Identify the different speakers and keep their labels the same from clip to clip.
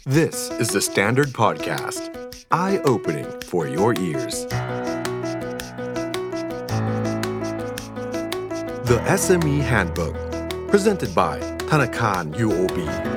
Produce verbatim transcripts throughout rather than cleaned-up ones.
Speaker 1: This is the Standard Podcast. Eye-opening for your ears. The เอส เอ็ม อี Handbook Presented by ธนาคาร ยู โอ บี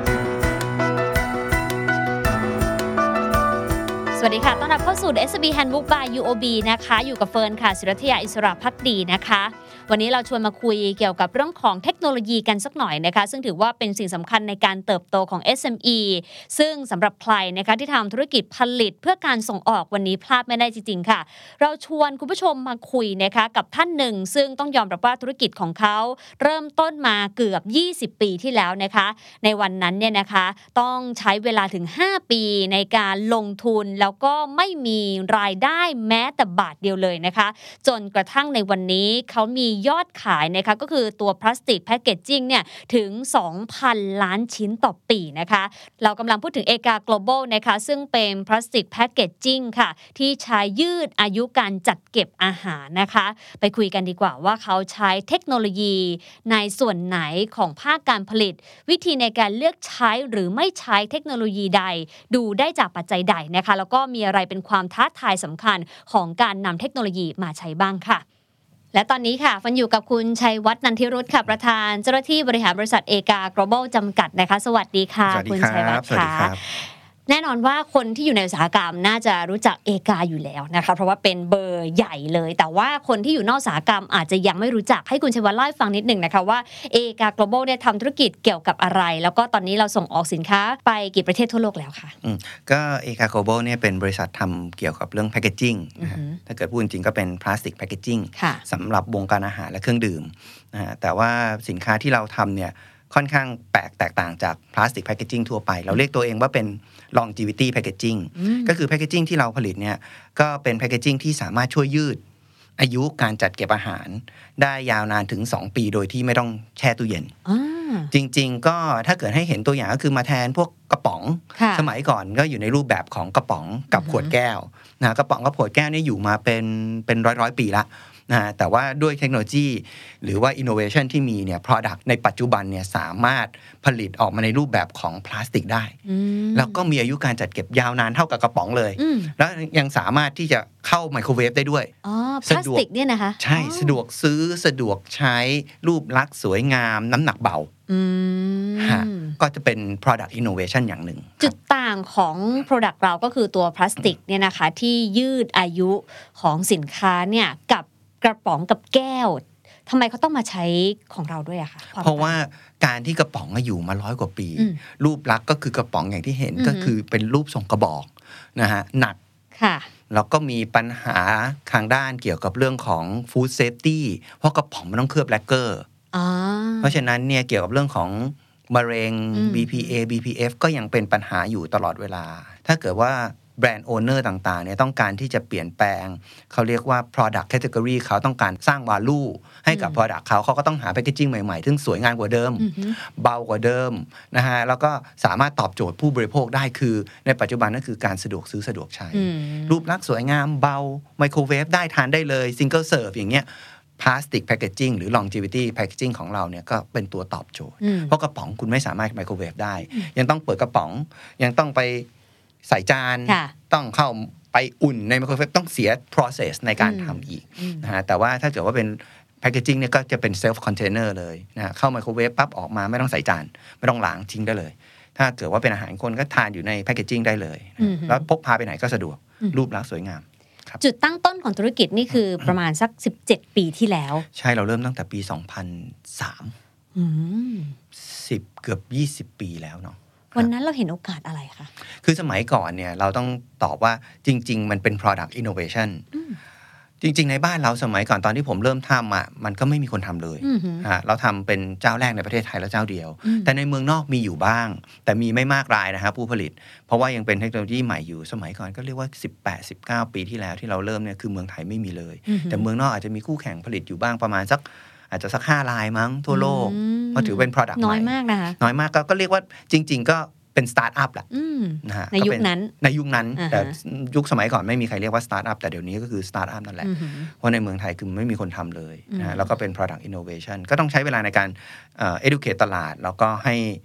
Speaker 2: สวัสดีค่ะต้อนรับเข้าสู่ เอส เอ็ม อี Handbook by ยู โอ บี นะคะอยู่กับเฟิร์นค่ะศิรัทยาอิสระภักดีนะคะวันนี้เราชวนมาคุยเกี่ยวกับเรื่องของเทคโนโลยีกันสักหน่อยนะคะซึ่งถือว่าเป็นสิ่งสำคัญในการเติบโตของ เอส เอ็ม อี ซึ่งสำหรับใครนะคะที่ทำธุรกิจผลิตเพื่อการส่งออกวันนี้พลาดไม่ได้จริงๆค่ะเราชวนคุณผู้ชมมาคุยนะคะกับท่านหนึ่งซึ่งต้องยอมรับว่าธุรกิจของเขาเริ่มต้นมาเกือบยี่สิบปีที่แล้วนะคะในวันนั้นเนี่ยนะคะต้องใช้เวลาถึงห้าปีในการลงทุนแล้วก็ไม่มีรายได้แม้แต่บาทเดียวเลยนะคะจนกระทั่งในวันนี้เขามียอดขายนะคะก็คือตัวพลาสติกแพคเกจจิ้งเนี่ยถึง สองพัน ล้านชิ้นต่อปีนะคะเรากำลังพูดถึงเอกา Global นะคะซึ่งเป็นพลาสติกแพคเกจจิ้งค่ะที่ใช้ยืดอายุการจัดเก็บอาหารนะคะไปคุยกันดีกว่าว่าเขาใช้เทคโนโลยีในส่วนไหนของภาคการผลิตวิธีในการเลือกใช้หรือไม่ใช้เทคโนโลยีใดดูได้จากปัจจัยใดนะคะแล้วก็มีอะไรเป็นความท้าทายสำคัญของการนำเทคโนโลยีมาใช้บ้างค่ะและตอนนี้ค่ะฟันอยู่กับคุณชัยวัฒน์นันทิรุตค่ะประธานเจ้าหน้าที่บริหารบริษัทเอกา Global จำกัดนะคะสวัสดีค่ะคุณชัยวัฒน์ค่ะแน่นอนว่าคนที่อยู่ในอุตสาหกรรมน่าจะรู้จักเอกาอยู่แล้วนะคะเพราะว่าเป็นเบอร์ใหญ่เลยแต่ว่าคนที่อยู่นอกอุตสาหกรรมอาจจะยังไม่รู้จักให้คุณชัยวัฒน์เล่าให้ฟังนิดนึงนะคะว่าเอกา Global เนี่ยทำธุรกิจเกี่ยวกับอะไรแล้วก็ตอนนี้เราส่งออกสินค้าไปกี่ประเทศทั่วโลกแล้วค่ะ
Speaker 3: ก็เอกา Global เนี่ยเป็นบริษัททำเกี่ยวกับเรื่องแพคเกจจิ้งถ้าเกิดพูดจริงๆก็เป็นพลาสติกแพคเกจจิ้งสำหรับวงการอาหารและเครื่องดื่มนะฮะแต่ว่าสินค้าที่เราทำเนี่ยค่อนข้างแปลกแตกต่างจากพลาสติกแพคเกจจิ้งทั่วไปเราเรียกตัวเองว่าเป็น longevity packaging ก็คือแพคเกจจิ้งที่เราผลิตเนี่ยก็เป็นแพคเกจจิ้งที่สามารถช่วยยืดอายุการจัดเก็บอาหารได้ยาวนานถึงสองปีโดยที่ไม่ต้องแช่ตู้เย็นจริงๆก็ถ้าเกิดให้เห็นตัวอย่างก็คือมาแทนพวกกระป๋องสมัยก่อนก็อยู่ในรูปแบบของกระป๋องกับขวดแก้วนะกระป๋องกับขวดแก้วนี่อยู่มาเป็นเป็นร้อยๆปีละนะแต่ว่าด้วยเทคโนโลยีหรือว่า innovation ที่มีเนี่ย product ในปัจจุบันเนี่ยสามารถผลิตออกมาในรูปแบบของพลาสติกได้แล้วก็มีอายุการจัดเก็บยาวนานเท่ากับกระป๋องเลยแล้วยังสามารถที่จะเข้าไมโครเวฟได้ด้วย
Speaker 2: อ๋อพลาสติกเนี่ยนะคะ
Speaker 3: ใช่สะดวกซื้อสะดวกใช้รูปลักษณ์สวยงามน้ำหนักเบาก็จะเป็น product innovation อย่างหนึ่ง
Speaker 2: จุดต่างของ product เราก็คือตัวพลาสติกเนี่ยนะคะที่ยืดอายุของสินค้าเนี่ยกับกระป๋องกับแก้วทำไมเขาต้องมาใช้ของเราด้วยอะคะ
Speaker 3: เพราะว่าการที่กระป๋องอยู่มาร้อยกว่าปีรูปลักษณ์ก็คือกระป๋องอย่างที่เห็นก็คือเป็นรูปทรงกระบอกนะฮะหนักแล้วก็มีปัญหาทางด้านเกี่ยวกับเรื่องของ food safety เพราะกระป๋องมันต้องเคลือบแลกเกอร์เพราะฉะนั้นเนี่ยเกี่ยวกับเรื่องของมะเร็ง บี พี เอ บี พี เอฟ ก็ยังเป็นปัญหาอยู่ตลอดเวลาถ้าเกิดว่าแบรนด์โอเนอร์ต่างๆเนี่ยต้องการที่จะเปลี่ยนแปลงเขาเรียกว่า product category เขาต้องการสร้าง value ให้กับ product เขาเขาก็ต้องหา packaging ใหม่ๆซึ่งสวยงามกว่าเดิมเบากว่าเดิมนะฮะแล้วก็สามารถตอบโจทย์ผู้บริโภคได้คือในปัจจุบันนั่นคือการสะดวกซื้อสะดวกใช้รูปลักษณ์สวยงามเบาไมโครเวฟได้ทานได้เลย single serve อย่างเงี้ยพลาสติกแพคเกจจิ้งหรือ longevity packaging ของเราเนี่ยก็เป็นตัวตอบโจทย์เพราะกระป๋องคุณไม่สามารถไมโครเวฟได้ยังต้องเปิดกระป๋องยังต้องไปใส่จานต้องเข้าไปอุ่นในไมโครเวฟต้องเสีย process ในการทำอีกนะฮะแต่ว่าถ้าเกิดว่าเป็น packaging เนี่ยก็จะเป็น self container เลยนะเข้าไมโครเวฟปั๊บออกมาไม่ต้องใส่จานไม่ต้องล้างทิ้งได้เลยถ้าเกิดว่าเป็นอาหารคนก็ทานอยู่ใน packaging ได้เลยแล้วพกพาไปไหนก็สะดวกรูปลักษณ์สวยงาม
Speaker 2: จุดตั้งต้นของธุรกิจนี่คือประมาณสักสิบเจ็ดปีที่แล้ว
Speaker 3: ใช่เราเริ่มตั้งแต่ปีสองพันสามอืมสิบเกือบยี่สิบปีแล้วเนาะ
Speaker 2: วันนั้นเราเห็นโอกาสอะไรคะ
Speaker 3: คือสมัยก่อนเนี่ยเราต้องตอบว่าจริงๆมันเป็น product innovation จริงๆในบ้านเราสมัยก่อนตอนที่ผมเริ่มทำอ่ะมันก็ไม่มีคนทำเลยฮะเราทำเป็นเจ้าแรกในประเทศไทยแล้วเจ้าเดียวแต่ในเมืองนอกมีอยู่บ้างแต่มีไม่มากรายนะครับผู้ผลิตเพราะว่ายังเป็นเทคโนโลยีใหม่อยู่สมัยก่อนก็เรียกว่าสิบแปด สิบเก้าปีที่แล้วที่เราเริ่มเนี่ยคือเมืองไทยไม่มีเลยแต่เมืองนอกอาจจะมีคู่แข่งผลิตอยู่บ้างประมาณสักอาจจะสักห้ารายมั้งทั่วโลกเพราะถือเป็น product ใหม่
Speaker 2: น้อยมากนะคะ
Speaker 3: น้อยมากก็เรียกว่าจริงๆก็เป็นสตาร์ทอัพแหละ
Speaker 2: นะฮะในยุคนั้น
Speaker 3: ในยุคนั้นแต่ยุคสมัยก่อนไม่มีใครเรียกว่าสตาร์ทอัพแต่เดี๋ยวนี้ก็คือสตาร์ทอัพนั่นแหละเพราะในเมืองไทยคือไม่มีคนทำเลยนะแล้วก็เป็น product innovation ก็ต้องใช้เวลาในการ educate ตลาดแล้วก็ให้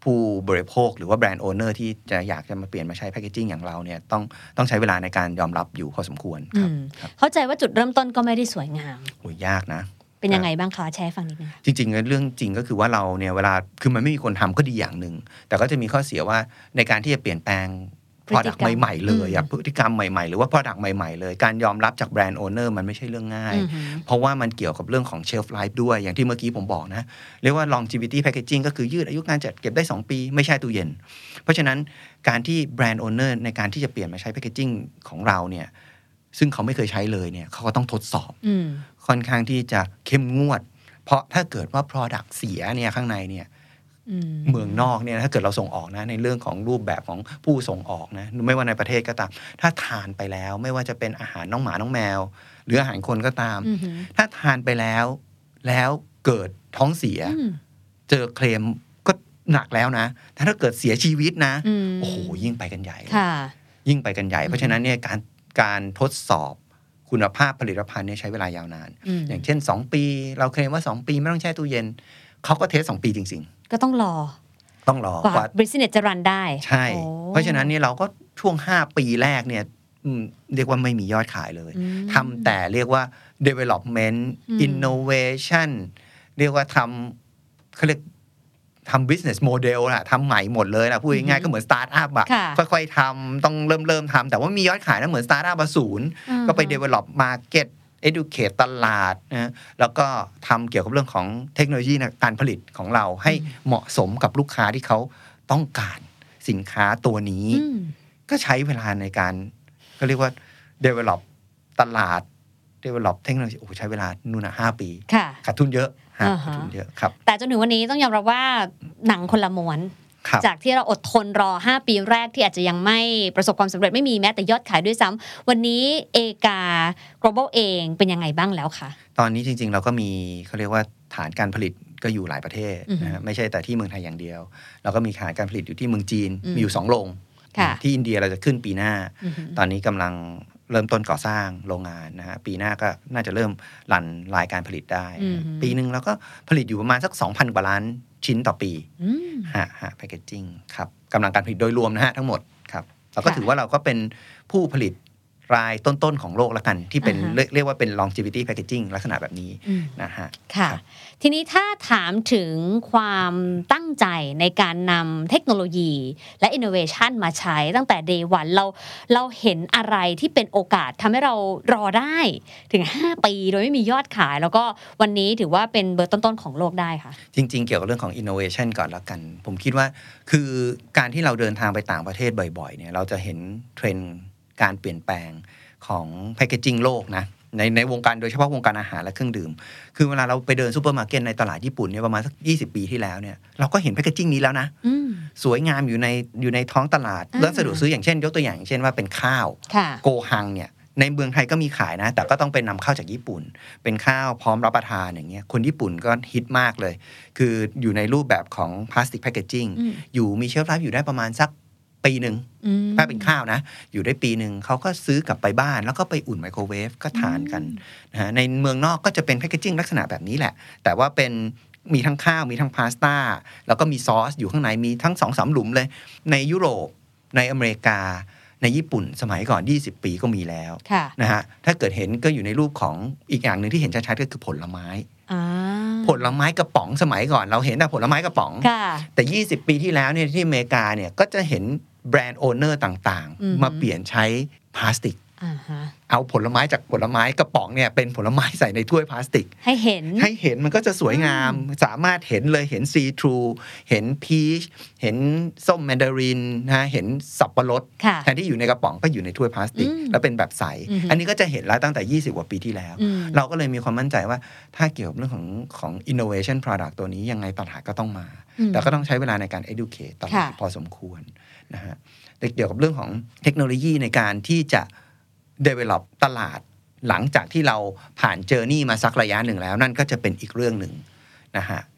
Speaker 3: ผู้บริโภคหรือว่าแบรนด์โอเนอร์ที่จะอยากจะมาเปลี่ยนมาใช้แพคเกจิ้งอย่างเราเนี่ยต้องต้องใช้เวลาในการยอมรับอยู่พอสมควรครับ
Speaker 2: เข้าใจว่าจุดเริ่มต้นก็ไม่ได้สวยงาม
Speaker 3: โอ้ยยากนะ
Speaker 2: เป็นยังไงบ้างคะแชร์ฟังนิดนึง
Speaker 3: จริงๆเรื่องจริงก็คือว่าเราเนี่ยเวลาคือมันไม่มีคนทำก็ดีอย่างหนึ่งแต่ก็จะมีข้อเสียว่าในการที่จะเปลี่ยนแปลง product ใหม่ๆเลยอะพฤติกรรมใหม่ๆหรือว่า product ใหม่ๆเลยการยอมรับจากแบรนด์โอเนอร์มันไม่ใช่เรื่องง่ายเพราะว่ามันเกี่ยวกับเรื่องของ shelf life ด้วยอย่างที่เมื่อกี้ผมบอกนะเรียกว่า longevity packaging ก็คือยืดอายุการจัดเก็บได้สองปีไม่ใช่ตู้เย็นเพราะฉะนั้นการที่แบรนด์โอเนอร์ในการที่จะเปลี่ยนมาใช้ packaging ของเราเนี่ยซึ่งเขาไม่เคยใช้เลยเนี่ยเขาก็ต้องทดสอบค่อนข้างที่จะเข้มงวดเพราะถ้าเกิดว่า product เสียเนี่ยข้างในเนี่ยเมืองนอกเนี่ยถ้าเกิดเราส่งออกนะในเรื่องของรูปแบบของผู้ส่งออกนะไม่ว่าในประเทศก็ตามถ้าทานไปแล้วไม่ว่าจะเป็นอาหารน้องหมาน้องแมวหรืออาหารคนก็ตามถ้าทานไปแล้วแล้วเกิดท้องเสียเจอเคลมก็หนักแล้วนะถ้าเกิดเสียชีวิตนะโอ้โหยิ่งไปกันใหญ่ยิ่งไปกันใหญ่เพราะฉะนั้นเนี่ยการการทดสอบคุณภาพผลิตภัณฑ์เนี่ยใช้เวลายาวนานอย่างเช่นสองปีเราเคลมว่าสองปีไม่ต้องแช่ตู้เย็นเขาก็เทสสองปีจริงๆ
Speaker 2: ก็ต้องรอ
Speaker 3: ต้องรอก
Speaker 2: ว่า business จะรันได้
Speaker 3: ใช่เพราะฉะนั้นเนี่ยเราก็ช่วงห้าปีแรกเนี่ยเรียกว่าไม่มียอดขายเลยทำแต่เรียกว่า development innovation เรียกว่าทำเขาเรียกทำ business model ล่ะทำใหม่หมดเลยนะพูดง่ายๆก็เหมือน start up อะค่อยๆทำต้องเริ่มเริ่มทำแต่ว่ามียอดขายนะเหมือน start up ศูนย์ก็ไป develop market educate ตลาดนะแล้วก็ทำเกี่ยวกับเรื่องของเทคโนโลยีการผลิตของเราให้เหมาะสมกับลูกค้าที่เขาต้องการสินค้าตัวนี้ก็ใช้เวลาในการก็เรียกว่า develop ตลาด develop เทคโนโลยีโอ้ใช้เวลานู่นน่ะห้าปีขาดทุนเยอะขาดทุนเยอะครับ
Speaker 2: แต่จนถึงวันนี้ต้องยอมรับว่าหนังคนละม้วนจากที่เราอดทนรอห้าปีแรกที่อาจจะยังไม่ประสบความสำเร็จไม่มีแม้แต่ยอดขายด้วยซ้ำวันนี้เอกา Global เองเป็นยังไงบ้างแล้วคะ
Speaker 3: ตอนนี้จริงๆเราก็มีเขาเรียกว่าฐานการผลิตก็อยู่หลายประเทศนะฮะไม่ใช่แต่ที่เมืองไทยอย่างเดียวเราก็มีฐานการผลิตอยู่ที่เมืองจีนมีอยู่สองโรงที่อินเดียเราจะขึ้นปีหน้าตอนนี้กำลังเริ่มต้นก่อสร้างโรงงานนะฮะปีหน้าก็น่าจะเริ่มรันรายการผลิตได้ปีนึงเราก็ผลิตอยู่ประมาณสัก สองพัน กว่าล้านชิ้นต่อปีฮะฮะแพคเกจจิ้งครับกำลังการผลิตโดยรวมนะฮะทั้งหมดครับเราก็ถือว่าเราก็เป็นผู้ผลิตรายต้นๆของโลกละกันที่เป็นเรียกว่าเป็น longevity packaging ลักษณะแบบนี้นะฮะ
Speaker 2: ค่ะทีนี้ถ้าถามถึงความตั้งใจในการนำเทคโนโลยีและ innovation มาใช้ตั้งแต่ day one เราเราเห็นอะไรที่เป็นโอกาสทำให้เรารอได้ถึงห้าปีโดยไม่มียอดขายแล้วก็วันนี้ถือว่าเป็นเบอร์ต้นๆของโลกได้ค่ะ
Speaker 3: จริงๆเกี่ยวกับเรื่องของ innovation ก่อนละกันผมคิดว่าคือการที่เราเดินทางไปต่างประเทศบ่อยๆเนี่ยเราจะเห็นเทรนด์การเปลี่ยนแปลงของแพคเกจจิ้งโลกนะในในวงการโดยเฉพาะวงการอาหารและเครื่องดื่มคือเวลาเราไปเดินซูเปอร์มาร์เก็ตในตลาดญี่ปุ่นเนี่ยประมาณสักยี่สิบปีที่แล้วเนี่ยเราก็เห็นแพคเกจจิ้งนี้แล้วนะสวยงามอยู่ในอยู่ในท้องตลาดแล้วสะดวกซื้ออย่างเช่นยกตัวอย่างเช่นว่าเป็นข้าวโกฮังเนี่ยในเมืองไทยก็มีขายนะแต่ก็ต้องเป็นนำเข้าจากญี่ปุ่นเป็นข้าวพร้อมรับประทานอย่างเงี้ยคนญี่ปุ่นก็ฮิตมากเลยคืออยู่ในรูปแบบของพลาสติกแพคเกจจิ้งอยู่มีเชลฟ์ไลฟ์อยู่ได้ประมาณสักปีหนึ่งถ้าเป็นข้าวนะอยู่ได้ปีหนึ่งเขาก็ซื้อกลับไปบ้านแล้วก็ไปอุ่นไมโครเวฟก็ทานกันนะฮะในเมืองนอกก็จะเป็นแพคเกจจิ้งลักษณะแบบนี้แหละแต่ว่าเป็นมีทั้งข้าวมีทั้งพาสต้าแล้วก็มีซอสอยู่ข้างในมีทั้ง สองถึงสาม หลุมเลยในยุโรปในอเมริกาในญี่ปุ่นสมัยก่อนยี่สิบปีก็มีแล้วนะฮะถ้าเกิดเห็นก็อยู่ในรูปของอีกอย่างนึงที่เห็นชัดๆก็คือผลไม้ผลไม้กระป๋องสมัยก่อนเราเห็นแต่ผลไม้กระป๋องแต่ยี่สิบปีที่แล้วเนี่ยที่อเมริกาเนี่ยก็จะเห็นแบรนด์โอเนอร์ต่างๆมาเปลี่ยนใช้พลาสติกเอาผลไม้จากผลไม้กระป๋องเนี่ยเป็นผลไม้ใส่ในถ้วยพลาสติก
Speaker 2: ให้เห็น
Speaker 3: ให้เห็นมันก็จะสวยงามสามารถเห็นเลยเห็นซีทรูเห็นพีชเห็นส้มแมนดารินนะเห็นสับปะรดแทนที่อยู่ในกระป๋องก็อยู่ในถ้วยพลาสติกแล้วเป็นแบบใสอันนี้ก็จะเห็นแล้วตั้งแต่ยี่สิบกว่าปีที่แล้วเราก็เลยมีความมั่นใจว่าถ้าเกี่ยวกับเรื่องของของ innovation product ตัวนี้ยังไงตลาดก็ต้องมาแต่ก็ต้องใช้เวลาในการ educate ตลาดพอสมควรนะฮะเกี่ยวกับเรื่องของเทคโนโลยีในการที่จะ develop ตลาดหลังจากที่เราผ่านเจอร์นี่มาสักระยะหนึ่งแล้วนั่นก็จะเป็นอีกเรื่องหนึ่งนะฮะ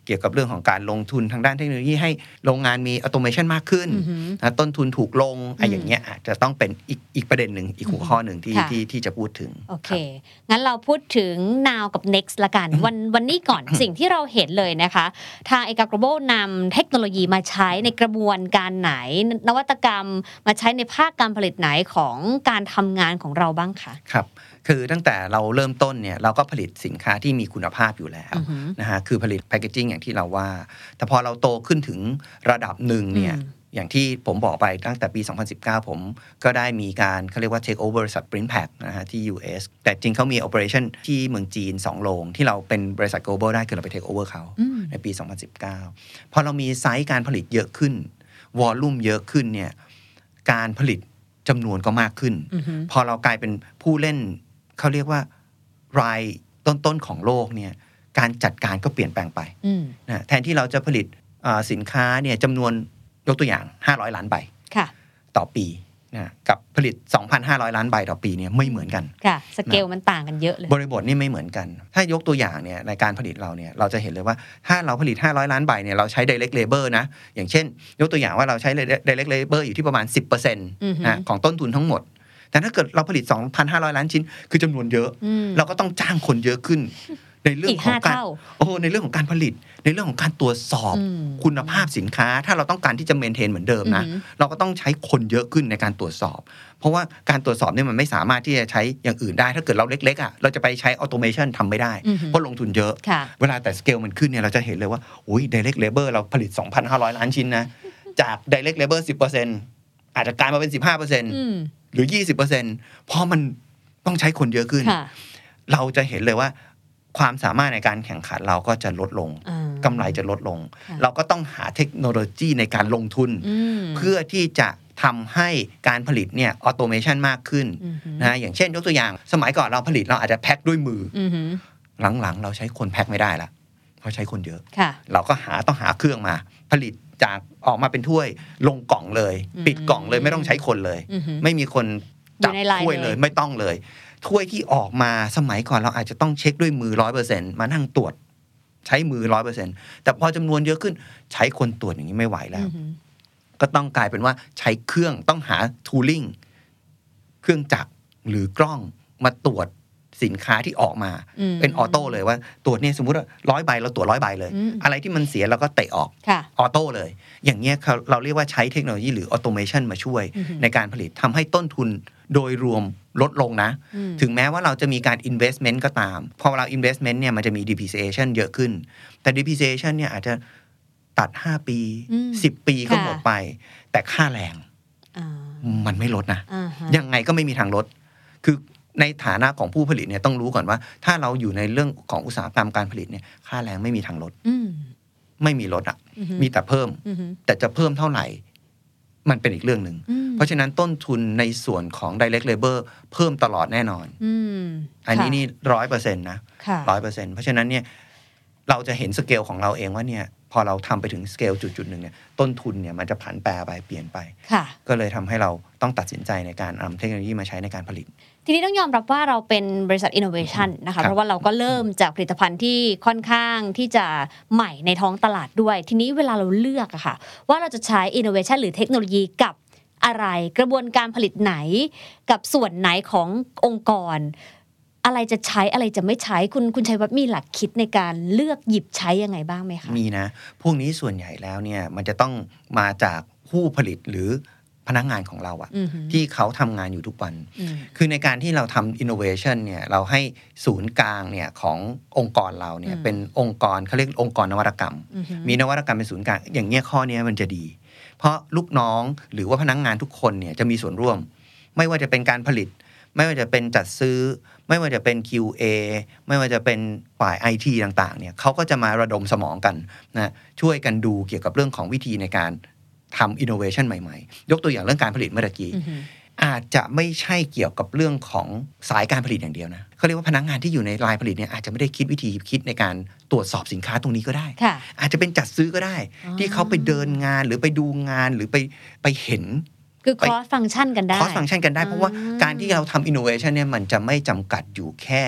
Speaker 3: เกี่ยวกับเรื่องของการลงทุนทางด้านเทคโนโลยีให้โรงงานมีออโตเมชันมากขึ้นนะต้นทุนถูกลงไอ้อย่างเงี้ยอาจจะต้องเป็นอีกอีกประเด็นหนึ่งอีกหัวข้อหนึ่งที่ที่ที่จะพูดถึง
Speaker 2: โอเคงั้นเราพูดถึง now กับ next ละกันวันวันนี้ก่อน สิ่งที่เราเห็นเลยนะคะทาง เอ จี เอ Global นำเทคโนโลยีมาใช้ในกระบวนการไหนนวัตกรรมมาใช้ในภาคการผลิตไหนของการทำงานของเราบ้างคะ
Speaker 3: ครับคือตั้งแต่เราเริ่มต้นเนี่ยเราก็ผลิตสินค้าที่มีคุณภาพอยู่แล้วนะฮะคือผลิตแพคเกจิ้งอย่างที่เราว่าแต่พอเราโตขึ้นถึงระดับหนึ่งเนี่ยอย่างที่ผมบอกไปตั้งแต่ปีสองพันสิบเก้าผมก็ได้มีการเขาเรียกว่า take over บริษัท Printpack นะฮะที่ ยู เอส แต่จริงเขามี operation ที่เมืองจีนสองโรงที่เราเป็นบริษัท global ได้คือเราไป take over เขาในปีสองพันสิบเก้าพอเรามีไซส์การผลิตเยอะขึ้นวอลลุ่มเยอะขึ้นเนี่ยการผลิตจำนวนก็มากขึ้นพอเรากลายเป็นผู้เล่นเขาเรียกว่ารายต้นๆของโลกเนี่ยการจัดการก็เปลี่ยนแปลงไปนะแทนที่เราจะผลิตสินค้าเนี่ยจำนวนยกตัวอย่างห้าร้อยล้านใบต่อปีนะกับผลิต สองพันห้าร้อยล้านใบต่อปีเนี่ยไม่เหมือนกัน
Speaker 2: ค่ะสเกลมันต่างกันเยอะเลย
Speaker 3: บริบทนี่ไม่เหมือนกันถ้ายกตัวอย่างเนี่ยในการผลิตเราเนี่ยเราจะเห็นเลยว่าถ้าเราผลิตห้าร้อยล้านใบเนี่ยเราใช้ direct labor นะอย่างเช่นยกตัวอย่างว่าเราใช้ direct labor อยู่ที่ประมาณ สิบเปอร์เซ็นต์ นะของต้นทุนทั้งหมดแต่ถ้าเกิดเราผลิต สองพันห้าร้อยล้านชิ้นคือจำนวนเยอะเราก็ต้องจ้างคนเยอะขึ้นในเรื่องของการโอ้ในเรื่องของการผลิตในเรื่องของการตรวจสอบคุณภาพสินค้าถ้าเราต้องการที่จะเมนเทนเหมือนเดิมนะเราก็ต้องใช้คนเยอะขึ้นในการตรวจสอบเพราะว่าการตรวจสอบเนี่ยมันไม่สามารถที่จะใช้อย่างอื่นได้ถ้าเกิดเราเล็กๆอ่ะเราจะไปใช้ออโตเมชันทำไม่ได้เพราะลงทุนเยอะเวลาแต่สเกลมันขึ้นเนี่ยเราจะเห็นเลยว่าอุ้ย direct labor เราผลิต สองพันห้าร้อยล้านชิ้นนะจาก direct labor สิบเปอร์เซ็นต์ อาจจะกลายมาเป็น สิบห้าเปอร์เซ็นต์ หรือ ยี่สิบเปอร์เซ็นต์ เพราะมันต้องใช้คนเยอะขึ้นเราจะเห็นเลยว่าความสามารถในการแข่งขันเราก็จะลดลงกำไรจะลดลงเราก็ต้องหาเทคโนโลยีในการลงทุนเพื่อที่จะทำให้การผลิตเนี่ยออโตเมชันมากขึ้นนะอย่างเช่นยกตัวอย่างสมัยก่อนเราผลิตเราอาจจะแพ็คด้วยมือหลังๆเราใช้คนแพ็คไม่ได้ละเพราะใช้คนเยอะเราก็หาต้องหาเครื่องมาผลิตจากออกมาเป็นถ้วยลงกล่องเลยปิดกล่องเลยไม่ต้องใช้คนเลยไม่มีคนจับถ้วยเลยไม่ต้องเลยถ้วยที่ออกมาสมัยก่อนเราอาจจะต้องเช็คด้วยมือ ร้อยเปอร์เซ็นต์ มานั่งตรวจใช้มือ ร้อยเปอร์เซ็นต์ แต่พอจำนวนเยอะขึ้นใช้คนตรวจอย่างนี้ไม่ไหวแล้วก็ต้องกลายเป็นว่าใช้เครื่องต้องหา tooling เครื่องจักรหรือกล้องมาตรวจสินค้าที่ออกมาเป็นออโต้เลยว่าตรวจเนี่ยสมมุติว่าร้อยใบเราตรวจร้อยใบเลยอะไรที่มันเสียเราก็เตะออกออโต้เลยอย่างเงี้ยเราเรียกว่าใช้เทคโนโลยีหรือออโตเมชันมาช่วยในการผลิตทำให้ต้นทุนโดยรวมลดลงนะถึงแม้ว่าเราจะมีการ investment ก็ตามพอเรา investment เนี่ยมันจะมี depreciation เยอะขึ้นแต่ depreciation เนี่ยอาจจะตัดห้าปีสิบปีก็หมดไปแต่ค่าแรงมันไม่ลดนะยังไงก็ไม่มีทางลดคือในฐานะของผู้ผลิตเนี่ยต้องรู้ก่อนว่าถ้าเราอยู่ในเรื่องของอุตสาหกรรมการผลิตเนี่ยค่าแรงไม่มีทางลดไม่มีลดอ่ะมีแต่เพิ่มแต่จะเพิ่มเท่าไหร่มันเป็นอีกเรื่องหนึ่งเพราะฉะนั้นต้นทุนในส่วนของ direct labor เพิ่มตลอดแน่นอนอันนี้นี่ ร้อยเปอร์เซ็นต์ นะ ร้อยเปอร์เซ็นต์ เพราะฉะนั้นเนี่ยเราจะเห็นสเกลของเราเองว่าเนี่ยพอเราทำไปถึงสเกลจุดๆหนึ่งเนี่ยต้นทุนเนี่ยมันจะผันแปรไปเปลี่ยนไปก็เลยทำให้เราต้องตัดสินใจในการนำเทคโนโลยีมาใช้ในการผลิต
Speaker 2: ทีนี้ต้องยอมรับว่าเราเป็นบริษัท innovation นะคะเพราะว่าเราก็เริ่มจากผลิตภัณฑ์ที่ค่อนข้างที่จะใหม่ในท้องตลาดด้วยทีนี้เวลาเราเลือกอะค่ะว่าเราจะใช้ innovation หรือเทคโนโลยีกับอะไรกระบวนการผลิตไหนกับส่วนไหนขององค์กรอะไรจะใช้อะไรจะไม่ใช้คุณคุณชัยวัฒน์มีหลักคิดในการเลือกหยิบใช้ยังไงบ้างไหมคะ
Speaker 3: มีนะพวกนี้ส่วนใหญ่แล้วเนี่ยมันจะต้องมาจากผู้ผลิตหรือพนักงานของเราอะที่เขาทำงานอยู่ทุกวันคือในการที่เราทำ innovation เนี่ยเราให้ศูนย์กลางเนี่ยขององค์กรเราเนี่ยเป็นองค์กรเขาเรียกองค์กรนวัตกรรมมีนวัตกรรมเป็นศูนย์กลางอย่างเงี้ยข้อนี้มันจะดีเพราะลูกน้องหรือว่าพนักงานทุกคนเนี่ยจะมีส่วนร่วมไม่ว่าจะเป็นการผลิตไม่ว่าจะเป็นจัดซื้อไม่ว่าจะเป็น คิว เอ ไม่ว่าจะเป็นฝ่าย ไอ ที ต่างๆเนี่ยเขาก็จะมาระดมสมองกันนะช่วยกันดูเกี่ยวกับเรื่องของวิธีในการทำ innovation ใหม่ๆยกตัวอย่างเรื่องการผลิตเมื่อกี้อาจจะไม่ใช่เกี่ยวกับเรื่องของสายการผลิตอย่างเดียวนะเขาเรียกว่าพนักงานที่อยู่ในรายผลิตเนี่ยอาจจะไม่ได้คิดวิธีคิดในการตรวจสอบสินค้าตรงนี้ก็ได้อาจจะเป็นจัดซื้อก็ได้ที่เขาไปเดินงานหรือไปดูงานหรือไปไปเห็น
Speaker 2: คือ cross function กันได้
Speaker 3: cross function กันได้เพราะว่าการที่เราทำ innovation เนี่ยมันจะไม่จำกัดอยู่แค่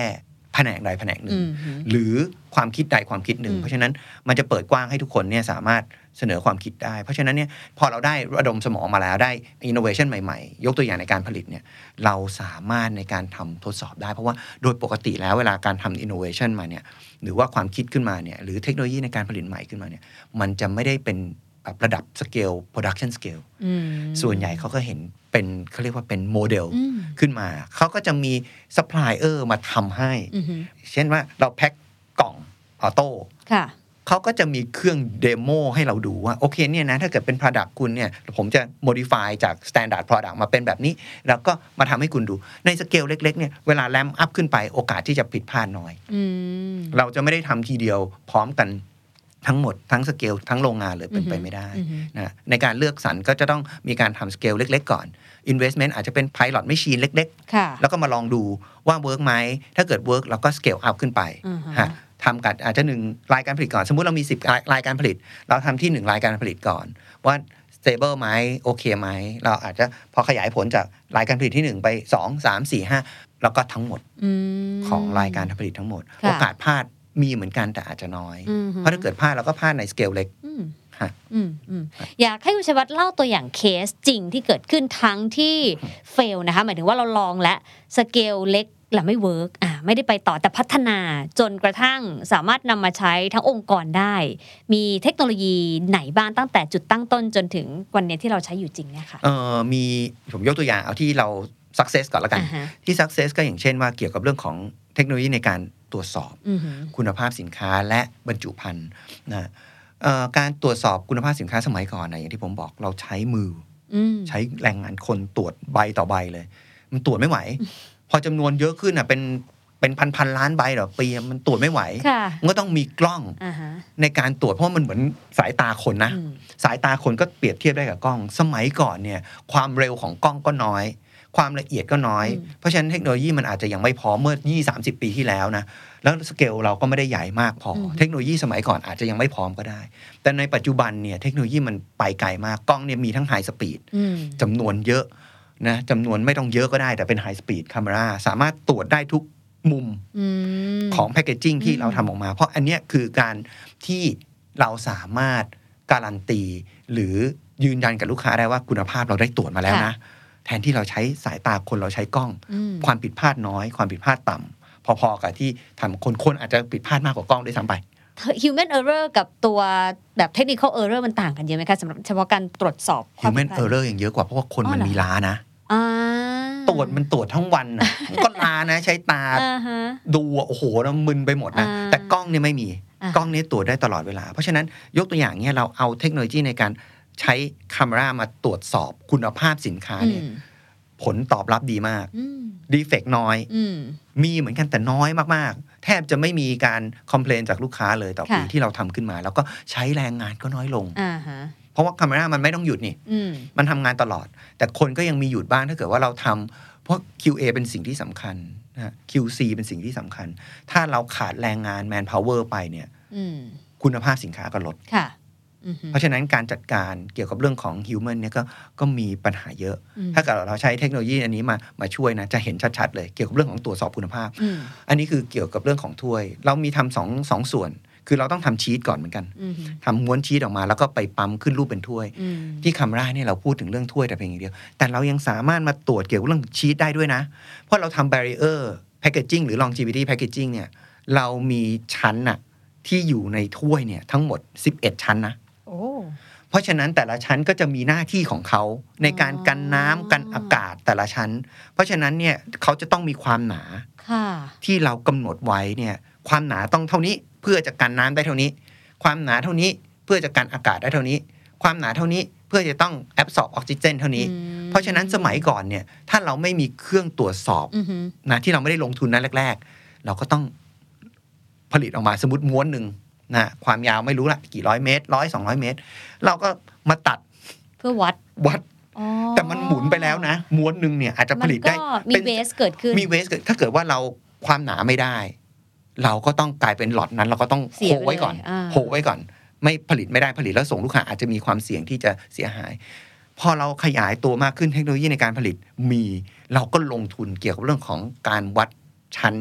Speaker 3: แผนกใดแผนกหนึ่งหรือความคิดใดความคิดหนึ่งเพราะฉะนั้นมันจะเปิดกว้างให้ทุกคนเนี่ยสามารถเสนอความคิดได้เพราะฉะนั้นเนี่ยพอเราได้ระดมสมองมาแล้วได้ innovation ใหม่ๆยกตัวอย่างในการผลิตเนี่ยเราสามารถในการทำทดสอบได้เพราะว่าโดยปกติแล้วเวลาการทำ innovation มาเนี่ยหรือว่าความคิดขึ้นมาเนี่ยหรือเทคโนโลยีในการผลิตใหม่ขึ้นมาเนี่ยมันจะไม่ได้เป็นแบบระดับ scale production scale ส่วนใหญ่เขาก็เห็นเป็นเขาเรียกว่าเป็นโมเดลขึ้นมาเขาก็จะมีซัพพลายเออร์มาทำให้เช่นว่าเราแพ็คกล่องออโต้เขาก็จะมีเครื่องเดโมให้เราดูว่าโอเคเนี่ยนะถ้าเกิดเป็น Product คุณเนี่ยผมจะ modify จาก Standard Product มาเป็นแบบนี้แล้วก็มาทำให้คุณดูในสเกลเล็กๆเนี่ยเวลาแรมอัพขึ้นไปโอกาสที่จะผิดพลาดน้อยเราจะไม่ได้ทำทีเดียวพร้อมกันทั้งหมดทั้งสเกลทั้งโรงงานเลยเป็นไปไม่ได้นะในการเลือกสรรก็จะต้องมีการทำสเกลเล็กๆก่อน investment อาจจะเป็น pilot machine เล็กๆแล้วก็มาลองดูว่าเวิร์กไหมถ้าเกิดเวิร์กเราก็ scale up ขึ้นไปฮะทำกันอาจจะหนึ่งรายการผลิตก่อนสมมุติเรามีสิบรายการผลิตเราทำที่หนึ่งรายการผลิตก่อนว่า stable ไหมโอเคไหมเราอาจจะพอขยายผลจากรายการผลิตที่หนึ่งไปสอง สาม สี่ ห้าแล้วก็ทั้งหมดของรายการผลิตทั้งหมดโอกาสพลาดมีเหมือนกันแต่อาจจะน้อยเพราะถ้าเกิดพลาดเราก็พลาดในสเกลเล็ก
Speaker 2: อยากให้คุณชัยวัฒน์เล่าตัวอย่างเคสจริงที่เกิดขึ้นทั้งที่เฟลนะคะหมายถึงว่าเราลองและสเกลเล็กแล้วไม่เวิร์กอ่ะไม่ได้ไปต่อแต่พัฒนาจนกระทั่งสามารถนำมาใช้ทั้งองค์กรได้มีเทคโนโลยีไหนบ้างตั้งแต่จุดตั้งต้นจนถึงวันนี้ที่เราใช้อยู่จริงเนี่ยค่ะ
Speaker 3: เออมีผมยกตัวอย่างเอาที่เรา success ก่อนละกัน uh-huh. ที่ success ก็อย่างเช่นว่าเกี่ยวกับเรื่องของเทคโนโลยีในการตรวจสอบ uh-huh. คุณภาพสินค้าและบรรจุภัณฑ์นะการตรวจสอบคุณภาพสินค้าสมัยก่อนนะอย่างที่ผมบอกเราใช้มือ uh-huh. ใช้แรงงานคนตรวจใบต่อใบเลยมันตรวจไม่ไหว พอจำนวนเยอะขึ้นอ่ะเป็นเป็นพันพันล้านใบต่อปีมันตรวจไม่ไหวมันก็ต้องมีกล้อง uh-huh. ในการตรวจเพราะมันเหมือนสายตาคนนะ uh-huh. สายตาคนก็เปรียบเทียบได้กับกล้องสมัยก่อนเนี่ยความเร็วของกล้องก็น้อยความละเอียดก็น้อยเพราะฉะนั้นเทคโนโลยีมันอาจจะยังไม่พอเมื่อ ยี่สิบ สามสิบ ปีที่แล้วนะแล้วสเกลเราก็ไม่ได้ใหญ่มากพอเทคโนโลยีสมัยก่อนอาจจะยังไม่พร้อมก็ได้แต่ในปัจจุบันเนี่ยเทคโนโลยีมันไปไกลมากกล้องเนี่ยมีทั้งไฮสปีดจำนวนเยอะนะจำนวนไม่ต้องเยอะก็ได้แต่เป็นไฮสปีดคาเมราสามารถตรวจได้ทุกมุมของแพคเกจจิ้งที่เราทำออกมาเพราะอันนี้คือการที่เราสามารถการันตีหรือยืนยันกับลูกค้าได้ว่าคุณภาพเราได้ตรวจมาแล้วนะแทนที่เราใช้สายตาคนเราใช้กล้องความผิดพลาดน้อยความผิดพลาดต่ำพอๆกับที่ทำคนคนอาจจะผิดพลาดมากกว่ากล้องด้วยซ้ำไป
Speaker 2: human error กับตัวแบบ technical error มันต่างกันเยอะไหมคะสำหรับเฉพาะการตรวจสอบ
Speaker 3: human error อย่างเยอะกว่าเพราะว่าคนมันมีล้านะตรวจมันตรวจทั้งวันนะก็ล้านะใช้ตา ดูโอ้โหแล้วมึนไปหมดนะแต่กล้องเนี่ยไม่มีกล้องนี้ตรวจได้ตลอดเวลาเพราะฉะนั้นยกตัวอย่างเนี่ยเราเอาเทคโนโลยีในการใช้คาเมรามาตรวจสอบคุณภาพสินค้าเนี่ยผลตอบรับดีมากดีเฟกต์น้อยมีเหมือนกันแต่น้อยมากๆแทบจะไม่มีการคอมเพลนจากลูกค้าเลยต่อปีที่เราทำขึ้นมาแล้วก็ใช้แรงงานก็น้อยลงเพราะว่าคาเมรามันไม่ต้องหยุดนี่มันทำงานตลอดแต่คนก็ยังมีหยุดบ้างถ้าเกิดว่าเราทำเพราะ คิว เอ เป็นสิ่งที่สำคัญนะ คิว ซี เป็นสิ่งที่สำคัญถ้าเราขาดแรงงาน manpower ไปเนี่ยคุณภาพสินค้าก็ลดเพราะฉะนั้นการจัดการเกี่ยวกับเรื่องของ human เนี่ยก็ก็มีปัญหาเยอะถ้าเกิดเราใช้เทคโนโลยีอันนี้มามาช่วยนะจะเห็นชัดๆเลยเกี่ยวกับเรื่องของตรวจสอบคุณภาพอันนี้คือเกี่ยวกับเรื่องของถ้วยเรามีทำสองสองส่วนคือเราต้องทำชีตก่อนเหมือนกันทำม้วนชีตออกมาแล้วก็ไปปั๊มขึ้นรูปเป็นถ้วยที่คาเมราเนี่ยเราพูดถึงเรื่องถ้วยแต่เพียงอย่างเดียวแต่เรายังสามารถมาตรวจเกี่ยวกับเรื่องชีตได้ด้วยนะเพราะเราทำ barrier packaging หรือ longevity packaging เนี่ยเรามีชั้นน่ะที่อยู่ในถ้วยเนี่ยทั้งหมดสิบเอ็ดชั้นนะเพราะฉะนั้นแต่ละชั้นก็จะมีหน้าที่ของเขาในการกันน้ำกันอากาศแต่ละชั้นเพราะฉะนั้นเนี่ยเขาจะต้องมีความหนาที่เรากำหนดไว้เนี่ยความหนาต้องเท่านี้เพื่อจะกันน้ำได้เท่านี้ความหนาเท่านี้เพื่อจะกันอากาศได้เท่านี้ความหนาเท่านี้เพื่อจะต้องแอบซอร์บออกซิเจนเท่านี้เพราะฉะนั้นสมัยก่อนเนี่ยถ้าเราไม่มีเครื่องตรวจสอบนะที่เราไม่ได้ลงทุนนั้นแรกๆเราก็ต้องผลิตออกมาสมมุติม้วนหนึ่งนะความยาวไม่รู้ละกี่ร้อยเมตรร้อยสองร้อยเมตรเราก็มาตัด
Speaker 2: เพื่อวัด
Speaker 3: วัดแต่มันหมุนไปแล้วนะม้วนหนึ่งเนี่ยอาจจะผลิตได้
Speaker 2: มีเวสเกิดขึ้น
Speaker 3: มีเวสเกิดถ้าเกิดว่าเราความหนาไม่ได้เราก็ต้องกลายเป็นหลอดนั้นเราก็ต้องโฮไว้ก่อนโฮไว้ก่อนไม่ผลิตไม่ได้ผลิตแล้วส่งลูกค้าอาจจะมีความเสี่ยงที่จะเสียหายพอเราขยายตัวมากขึ้นเทคโนโลยีในการผลิตมีเราก็ลงทุนเกี่ยวกับเรื่องของการวัดชั้น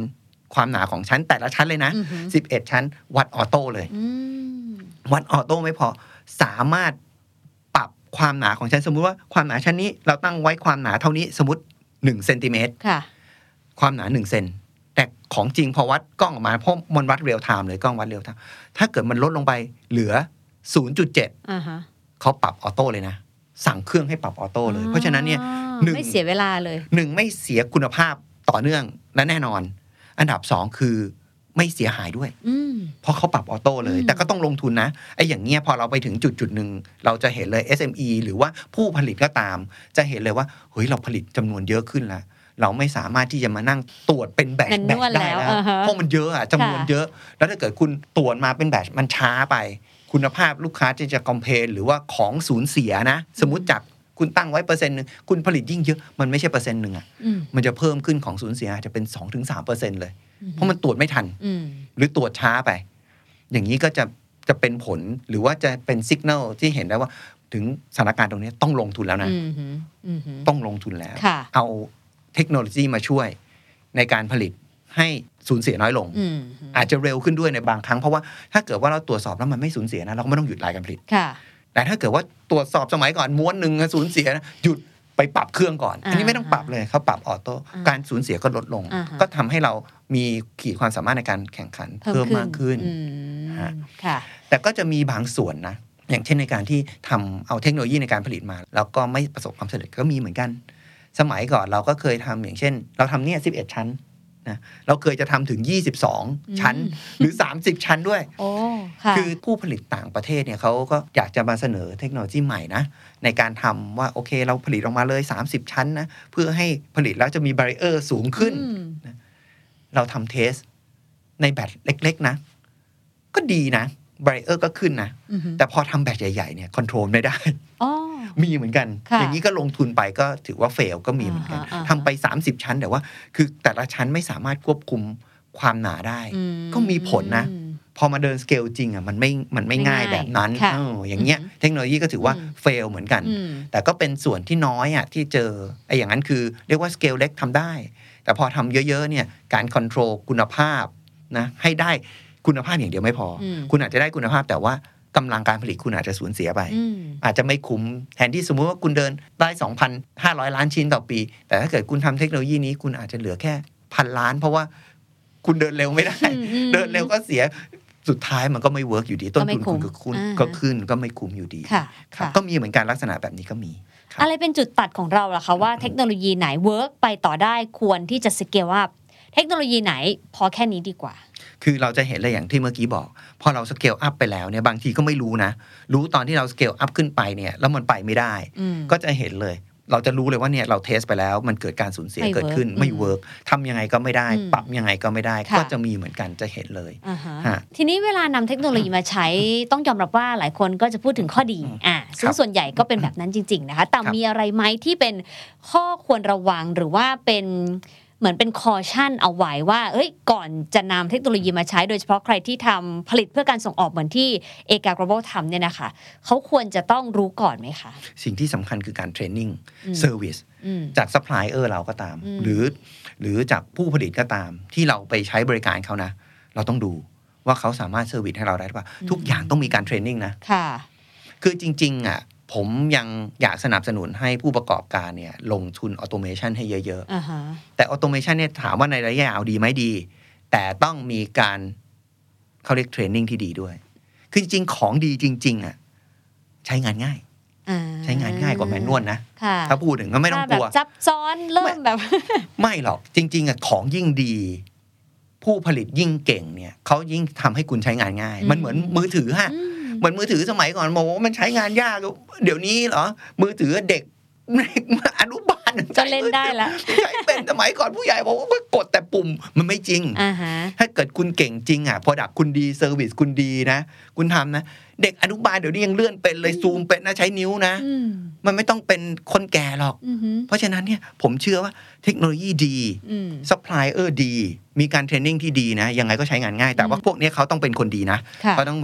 Speaker 3: ความหนาของชั้นแต่ละชั้นเลยนะสิบเอ็ดชั้นวัดออโต้เลยวัดออโต้ไม่พอสามารถปรับความหนาของชั้นสมมุติว่าความหนาชั้นนี้เราตั้งไว้ความหนาเท่านี้สมมติหนึ่งเซนติเมตรความหนาหนึ่งเซนแต่ของจริงพอวัดกล้องออกมาเพราะมันวัดเรียลไทม์เลยกล้องวัดเรียลไทม์ถ้าเกิดมันลดลงไปเหลือ ศูนย์จุดเจ็ด อ่าฮะเขาปรับออโต้เลยนะสั่งเครื่องให้ปรับออโต้เลยเพราะฉะนั้นเนี่ยหนึ่ง
Speaker 2: ไม่เสียเวลาเลย
Speaker 3: หนึ่งไม่เสียคุณภาพต่อเนื่องและแน่นอนอันดับสองคือไม่เสียหายด้วยเพราะเขาปรับออโต้เลยแต่ก็ต้องลงทุนนะไอ้อย่างเงี้ยพอเราไปถึงจุดจุดหนึ่งเราจะเห็นเลย เอส เอ็ม อี หรือว่าผู้ผลิตก็ตามจะเห็นเลยว่าเฮ้ยเราผลิตจำนวนเยอะขึ้นแล้วเราไม่สามารถที่จะมานั่งตรวจเป็นแบตแบตได้แล้วเพราะมันเยอะอะจำนวนเยอะแล้วถ้าเกิดคุณตรวจมาเป็นแบตมันช้าไปคุณภาพลูกค้าจะจะคอมเพลนหรือว่าของสูญเสียนะสมมุติจากคุณตั้งไว้เปอร์เซ็นต์นึงคุณผลิตยิ่งเยอะมันไม่ใช่เปอร์เซ็นต์นึงอ่ะมันจะเพิ่มขึ้นของสูญเสียอาจจะเป็น สองถึงสามเปอร์เซ็นต์ เลยเพราะมันตรวจไม่ทันหรือตรวจช้าไปอย่างนี้ก็จะจะเป็นผลหรือว่าจะเป็นสัญญาณที่เห็นได้ว่าถึงสถานการณ์ตรงนี้ต้องลงทุนแล้วนะต้องลงทุนแล้วเอาเทคโนโลยีมาช่วยในการผลิตให้สูญเสียน้อยลงอาจจะเร็วขึ้นด้วยในบางครั้งเพราะว่าถ้าเกิดว่าเราตรวจสอบแล้วมันไม่สูญเสียนะเราก็ไม่ต้องหยุดรายการผลิตแต่ถ้าเกิดว่าตรวจสอบสมัยก่อนม้วนหนึ่งสูญเสียหยุดไปปรับเครื่องก่อนอันนี้ไม่ต้องปรับเลยเขาปรับออโต้การสูญเสียก็ลดลงก็ทำให้เรามีขีดความสามารถในการแข่งขันเพิ่มมากขึ้นแต่ก็จะมีบางส่วนนะอย่างเช่นในการที่ทำเอาเทคโนโลยีในการผลิตมาแล้วก็ไม่ประสบความสำเร็จก็มีเหมือนกันสมัยก่อนเราก็เคยทำอย่างเช่นเราทำเนี่ยสิบเอ็ดชั้นนะเราเคยจะทำถึงยี่สิบสองชั้นหรือสามสิบชั้นด้วยคือผู้ผลิตต่างประเทศเนี่ยเขาก็อยากจะมาเสนอเทคโนโลยีใหม่นะในการทำว่าโอเคเราผลิตออกมาเลยสามสิบชั้นนะเพื่อให้ผลิตแล้วจะมีบาริเออร์สูงขึ้นนะเราทำเทสในแบตเล็กๆนะก็ดีนะบาริเออร์ก็ขึ้นนะแต่พอทำแบตใหญ่ๆเนี่ยคอนโทรลไม่ได้มีเหมือนกันอย่างนี้ก็ลงทุนไปก็ถือว่าเฟลก็มีเหมือนกันทำไปสามสิบชั้นแต่ว่าคือแต่ละชั้นไม่สามารถควบคุมความหนาได้ก็มีผลนะพอมาเดินสเกลจริงอ่ะมันไม่มันไม่ง่ายแบบนั้นเอออย่างเงี้ยเทคโนโลยีก็ถือว่าเฟลเหมือนกันแต่ก็เป็นส่วนที่น้อยอ่ะที่เจอไอ้อย่างนั้นคือเรียกว่าสเกลเล็กทำได้แต่พอทำเยอะๆเนี่ยการคอนโทรลคุณภาพนะให้ได้คุณภาพอย่างเดียวไม่พอคุณอาจจะได้คุณภาพแต่ว่ากำลังการผลิตคุณอาจจะสูญเสียไปอาจจะไม่คุ้มแทนที่สมมุติว่าคุณเดินได้ สองพันห้าร้อย ล้านชิ้นต่อปีแต่ถ้าเกิดคุณทำเทคโนโลยีนี้คุณอาจจะเหลือแค่พันล้านเพราะว่าคุณเดินเร็วไม่ได้เดินเร็วก็เสียสุดท้ายมันก็ไม่เวิร์กอยู่ดีต้นทุนคุณก็ขึ้นก็ขึ้นก็ไม่คุ้มอยู่ดีก็มีเหมือนกันลักษณะแบบนี้ก็มี
Speaker 2: อะไรเป็นจุดตัดของเราล่ะคะว่าเทคโนโลยีไหนเวิร์กไปต่อได้ควรที่จะสเกลอัพเทคโนโลยีไหนพอแค่นี้ดีกว่า
Speaker 3: คือเราจะเห็นเลยอย่างที่เมื่อกี้บอกพอเราสเกลอัพไปแล้วเนี่ยบางทีก็ไม่รู้นะรู้ตอนที่เราสเกลอัพขึ้นไปเนี่ยแล้วมันไปไม่ได้ก็จะเห็นเลยเราจะรู้เลยว่าเนี่ยเราเทสไปแล้วมันเกิดการสูญเสียเกิดขึ้นไม่เวิร์กทำยังไงก็ไม่ได้ปรับยังไงก็ไม่ได้ก็จะมีเหมือนกันจะเห็นเลย
Speaker 2: ทีนี้เวลานำเทคโนโลยีมาใช้ต้องยอมรับว่าหลายคนก็จะพูดถึงข้อดีอ่าซึ่งส่วนใหญ่ก็เป็นแบบนั้นจริงๆนะคะแต่มีอะไรไหมที่เป็นข้อควรระวังหรือว่าเป็นเหมือนเป็นคอชั่นเอาไว้ว่าเอ้ยก่อนจะนำเทคโนโลยีมาใช้โดยเฉพาะใครที่ทำผลิตเพื่อการส่งออกเหมือนที่เอกา Global ทำเนี่ยนะคะเขาควรจะต้องรู้ก่อนไหมคะ
Speaker 3: สิ่งที่สำคัญคือการเทรนนิ่งเซอร์วิสจากซัพพลายเออร์เราก็ตามหรือหรือจากผู้ผลิตก็ตามที่เราไปใช้บริการเขานะเราต้องดูว่าเขาสามารถเซอร์วิสให้เราได้หรือเปล่าทุกอย่างต้องมีการเทรนนิ่งนะค่ะคือจริงๆอ่ะผมยังอยากสนับสนุนให้ผู้ประกอบการเนี่ยลงทุนออโตเมชันให้เยอะๆ uh-huh. แต่ออโตเมชันเนี่ยถามว่าในระยะยาวดีไหมดีแต่ต้องมีการเขาเรียกเทรนนิ่งที่ดีด้วยคือจริงๆของดีจริงๆอ่ะใช้งานง่าย uh-huh. ใช้งานง่ายกว่าแมนนวลนะ uh-huh. ถ้าพูดถึงก็ไม่ต้องกลัว
Speaker 2: ซับซ้อนเริ่มแบบ
Speaker 3: ไม่หรอกจริงๆอ่ะของยิ่งดีผู้ผลิตยิ่งเก่งเนี่ยเขายิ่งทำให้คุณใช้งานง่าย uh-huh. มันเหมือนมือถือฮะเหมือนมือถือสมัยก่อนบอกว่ามันใช้งานยากเดี๋ยวนี้เหรอมือถือเด็กอนุบาล
Speaker 2: จะเล่นได้แล้ว
Speaker 3: ใช้เป็นสมัยก่อนผู้ใหญ่บอกว่ากดแต่ปุ่มมันไม่จริง uh-huh. ถ้าเกิดคุณเก่งจริงอ่ะ product คุณดีเซอร์วิสคุณดีนะคุณทำนะเด็กอนุบาลเดี๋ยวนี้ยังเลื่อนเป็นเลยซูมเป็นนะใช้นิ้วนะมันไม่ต้องเป็นคนแก่หรอก uh-huh. เพราะฉะนั้นเนี่ยผมเชื่อว่าเทคโนโลยีดีซัพพลายเออร์ดีมีการเทรนนิ่งที่ดีนะยังไงก็ใช้งานง่ายแต่ว่าพวกนี้เขาต้องเป็นคนดีนะเขาต้องแบบ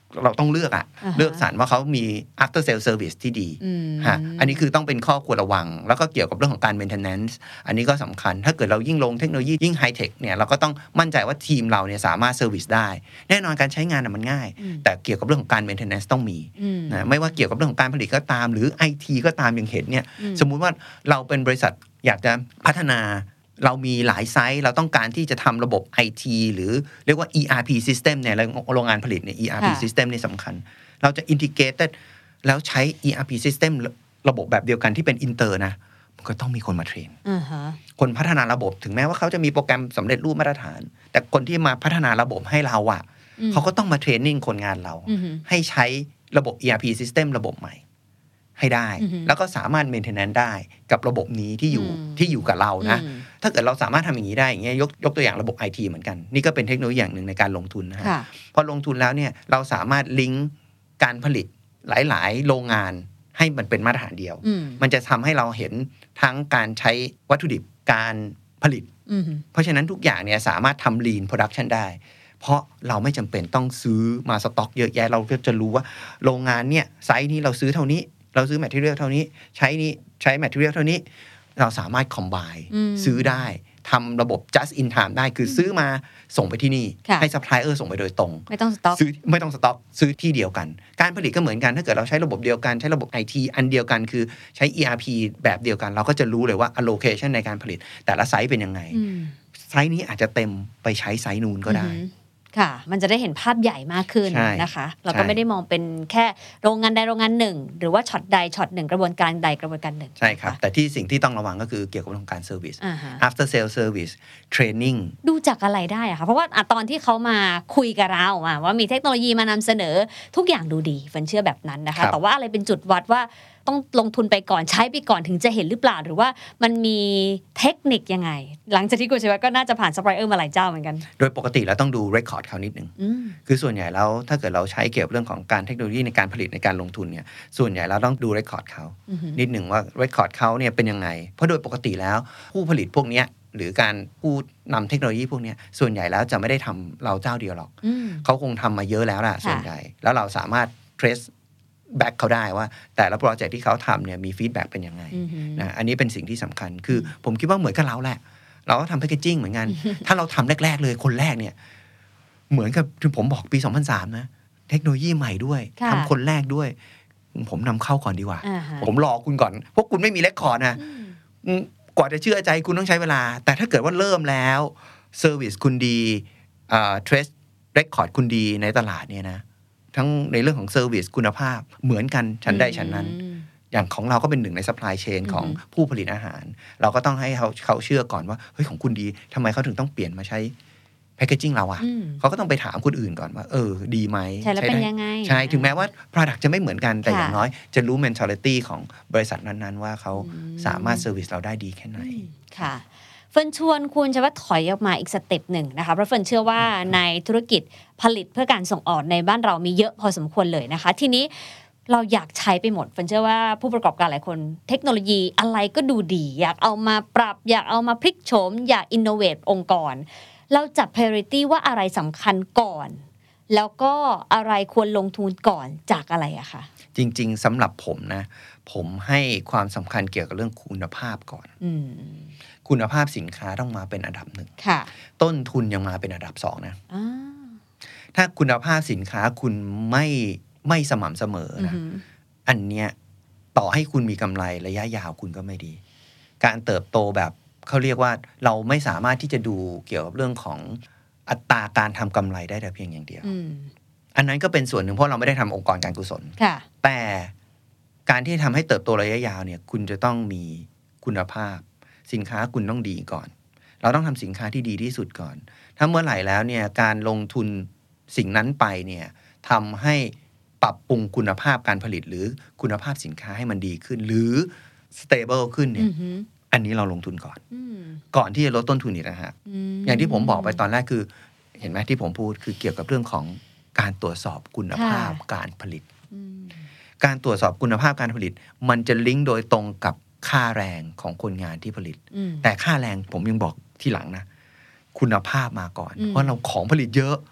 Speaker 3: เราต้องเลือกอ่ะ uh-huh. เลือกสรรว่าเขามี after sale service ที่ดีฮะอันนี้คือต้องเป็นข้อควรระวังแล้วก็เกี่ยวกับเรื่องของการ maintenance อันนี้ก็สำคัญถ้าเกิดเรายิ่งลงเทคโนโลยียิ่ง high tech เนี่ยเราก็ต้องมั่นใจว่าทีมเราเนี่ยสามารถ service ได้แน่นอนการใช้งานมันง่ายแต่เกี่ยวกับเรื่องของการ maintenance ต้องมีนะไม่ว่าเกี่ยวกับเรื่องของการผลิตก็ตามหรือ ไอ ที ก็ตามอย่างเห็นเนี่ยสมมุติว่าเราเป็นบริษัทอยากจะพัฒนาเรามีหลายไซต์เราต้องการที่จะทำระบบ ไอ ที หรือเรียกว่า อี อาร์ พี system เนี่ยโรงงานผลิตเนี่ย อี อาร์ พี system นี่สำคัญเราจะ integrated แล้วใช้ อี อาร์ พี system ระบบแบบเดียวกันที่เป็น inter นะมันก็ต้องมีคนมาเทรน uh-huh. คนพัฒนาระบบถึงแม้ว่าเขาจะมีโปรแกรมสำเร็จรูปมาตรฐานแต่คนที่มาพัฒนาระบบให้เราอ่ะ uh-huh. เขาก็ต้องมาเทรนนิ่งคนงานเรา uh-huh. ให้ใช้ระบบ อี อาร์ พี system ระบบใหม่ให้ได้ uh-huh. แล้วก็สามารถ maintenance ได้กับระบบนี้ที่อยู่ uh-huh. ที่อยู่กับเรานะ uh-huh. ถ้าเกิดเราสามารถทำอย่างนี้ได้อย่างเงี้ยยกยกตัวอย่างระบบ ไอ ที เหมือนกันนี่ก็เป็นเทคโนโลยีอย่างหนึ่งในการลงทุนนะฮะ uh-huh. พอลงทุนแล้วเนี่ยเราสามารถลิงก์การผลิตหลายๆโรงงานให้มันเป็นมาตรฐานเดียว uh-huh. มันจะทำให้เราเห็นทั้งการใช้วัตถุดิบการผลิต uh-huh. เพราะฉะนั้นทุกอย่างเนี่ยสามารถทำ lean production ได้เพราะเราไม่จำเป็นต้องซื้อมาสต็อกเยอะแยะเราก็จะรู้ว่าโรงงานเนี่ยไซส์นี้เราซื้อเท่านี้เราซื้อ material เท่านี้ใช้นี้ใช้ material เท่านี้เราสามารถ combine ซื้อได้ทำระบบ just in time ได้คือซื้อมาส่งไปที่นี่ให้ supplier ส่งไปโดยตรง
Speaker 2: ไม่ต้องสต็อก
Speaker 3: ซื้อไม่ต้องสต็อกซื้อที่เดียวกันการผลิตก็เหมือนกันถ้าเกิดเราใช้ระบบเดียวกันใช้ระบบ ไอ ที อันเดียวกันคือใช้ อี อาร์ พี แบบเดียวกันเราก็จะรู้เลยว่า allocation ในการผลิตแต่ละไซส์เป็นยังไงไซส์นี้อาจจะเต็มไปใช้ไซส์นู้นก็ได้
Speaker 2: ค่ะมันจะได้เห็นภาพใหญ่มากขึ้นนะคะเราก็ไม่ได้มองเป็นแค่โรงงานใดโรงงานหนึ่งหรือว่าช็อตใดช็อตหนึ่งกระบวนการใดกระบวนการหนึ่ง
Speaker 3: ใช่ครับแต่ที่สิ่งที่ต้องระวังก็คือเกี่ยวกับเรื่องการเซอร์วิส
Speaker 2: uh-huh.
Speaker 3: after sale service training
Speaker 2: ดูจากอะไรได้อะคะเพราะว่าตอนที่เขามาคุยกับเราว่ามีเทคโนโลยีมานำเสนอทุกอย่างดูดีฝันเชื่อแบบนั้นนะคะแต่ว่าอะไรเป็นจุดวัดว่าต้องลงทุนไปก่อนใช้ไปก่อนถึงจะเห็นหรือเปล่าหรือว่ามันมีเทคนิคยังไงหลังจากที่กุชิวะก็น่าจะผ่านซัพพลายเออร์มาหลายเจ้าเหมือนกัน
Speaker 3: โดยปกติแล้วต้องดูเรคคอร์ดเขานิดนึงคือส่วนใหญ่แล้วถ้าเกิดเราใช้เกี่ยวกับเรื่องของการเทคโนโลยีในการผลิตในการลงทุนเนี่ยส่วนใหญ่เราต้องดูเรคคอร์ดเขานิดนึงว่าเรคคอร์ดเขาเนี่ยเป็นยังไงเพราะโดยปกติแล้วผู้ผลิตพวกนี้หรือการผู้นำเทคโนโลยีพวกนี้ส่วนใหญ่แล้วจะไม่ได้ทำเราเจ้าเดียวหรอกเขาคงทำมาเยอะแล้วล่ะส่วนใหญ่แล้วเราสามารถ traceแบ็กเขาได้ว่าแต่ละโปรเจกต์ที่เขาทำเนี่ยมีฟีดแบ็กเป็นยังไงนะอันนี้เป็นสิ่งที่สำคัญคือผมคิดว่าเหมือนกับเราแหละเราก็ทำแพคเกจจิ้งเหมือนกันถ้าเราทำแรกๆเลยคนแรกเนี่ยเหมือนกับที่ผมบอกปีสองพันสามนะเทคโนโลยีใหม่ด้วยทำคนแรกด้วยผมนำเข้าก่อนดีกว่าผมรอคุณก่อนเพราะคุณไม่มีเรคคอร์ดนะกว่าจะเชื่อใจคุณต้องใช้เวลาแต่ถ้าเกิดว่าเริ่มแล้วเซอร์วิสคุณดีอ่าเทรสเรคคอร์ดคุณดีในตลาดเนี่ยนะทั้งในเรื่องของเซอร์วิสคุณภาพเหมือนกันชั้นได้ชั้นนั้นอย่างของเราก็เป็นหนึ่งในซัพพลายเชนของผู้ผลิตอาหารเราก็ต้องให้เขาเขาเชื่อก่อนว่าเฮ้ยของคุณดีทำไมเขาถึงต้องเปลี่ยนมาใช้แพคเกจจิ้งเราอ่ะเขาก็ต้องไปถามคนอื่นก่อนว่าเออดีไหม
Speaker 2: ใช่แล้วเป็นยังไง
Speaker 3: ใช่ถึงแม้ว่า product จะไม่เหมือนกันแต่อย่างน้อยจะรู้ mentality ของบริษัทนั้นๆว่าเขาสามารถเซอร์วิสเราได้ดีแค่ไหน
Speaker 2: ค่ะเฟิร์นชวนคุณจะว่าถอยออกมาอีกสเต็ปหนึ่งนะคะเพราะเฟิร์นเชื่อว่าในธุรกิจผลิตเพื่อการส่งออกในบ้านเรามีเยอะพอสมควรเลยนะคะทีนี้เราอยากใช้ไปหมดเฟิร์นเชื่อว่าผู้ประกอบการหลายคนเทคโนโลยีอะไรก็ดูดีอยากเอามาปรับอยากเอามาพลิกโฉมอยากอินโนเวทองค์กรเราจัด priority ว่าอะไรสำคัญก่อนแล้วก็อะไรควรลงทุนก่อนจากอะไรอะคะ
Speaker 3: จริงๆสำหรับผมนะผมให้ความสำคัญเกี่ยวกับเรื่องคุณภาพก่อนคุณภาพสินค้าต้องมาเป็นอันดับหนึ่งต้นทุนยังมาเป็นอันดับสองนะถ้าคุณภาพสินค้าคุณไม่ไม่สม่ำเสมอนะอันเนี้ยต่อให้คุณมีกำไรระยะยาวคุณก็ไม่ดีการเติบโตแบบเขาเรียกว่าเราไม่สามารถที่จะดูเกี่ยวกับเรื่องของอัตราการทำกำไรได้แต่เพียงอย่างเดียวอันนั้นก็เป็นส่วนหนึ่งเพราะเราไม่ได้ทำองค์กรการกุศลแต่การที่ทำให้เติบโตระยะยาวเนี่ยคุณจะต้องมีคุณภาพสินค้าคุณต้องดีก่อนเราต้องทำสินค้าที่ดีที่สุดก่อนถ้าเมื่อไหร่แล้วเนี่ยการลงทุนสิ่งนั้นไปเนี่ยทำให้ปรับปรุงคุณภาพการผลิตหรือคุณภาพสินค้าให้มันดีขึ้นหรือ stable ขึ้นเนี่ย mm-hmm. อันนี้เราลงทุนก่อน mm. ก่อนที่จะลดต้นทุนอีกนะฮะ mm. อย่างที่ผมบอกไปตอนแรกคือเห็นไหมที่ผมพูดคือเกี่ยวกับเรื่องของการตรวจสอบคุณภาพ yeah. การผลิต mm. การตรวจสอบคุณภาพการผลิตมันจะลิงก์โดยตรงกับค่าแรงของคนงานที่ผลิตแต่ค่าแรงผมยังบอกที่หลังนะคุณภาพมาก่อนเพราะเราของผลิตเยอะ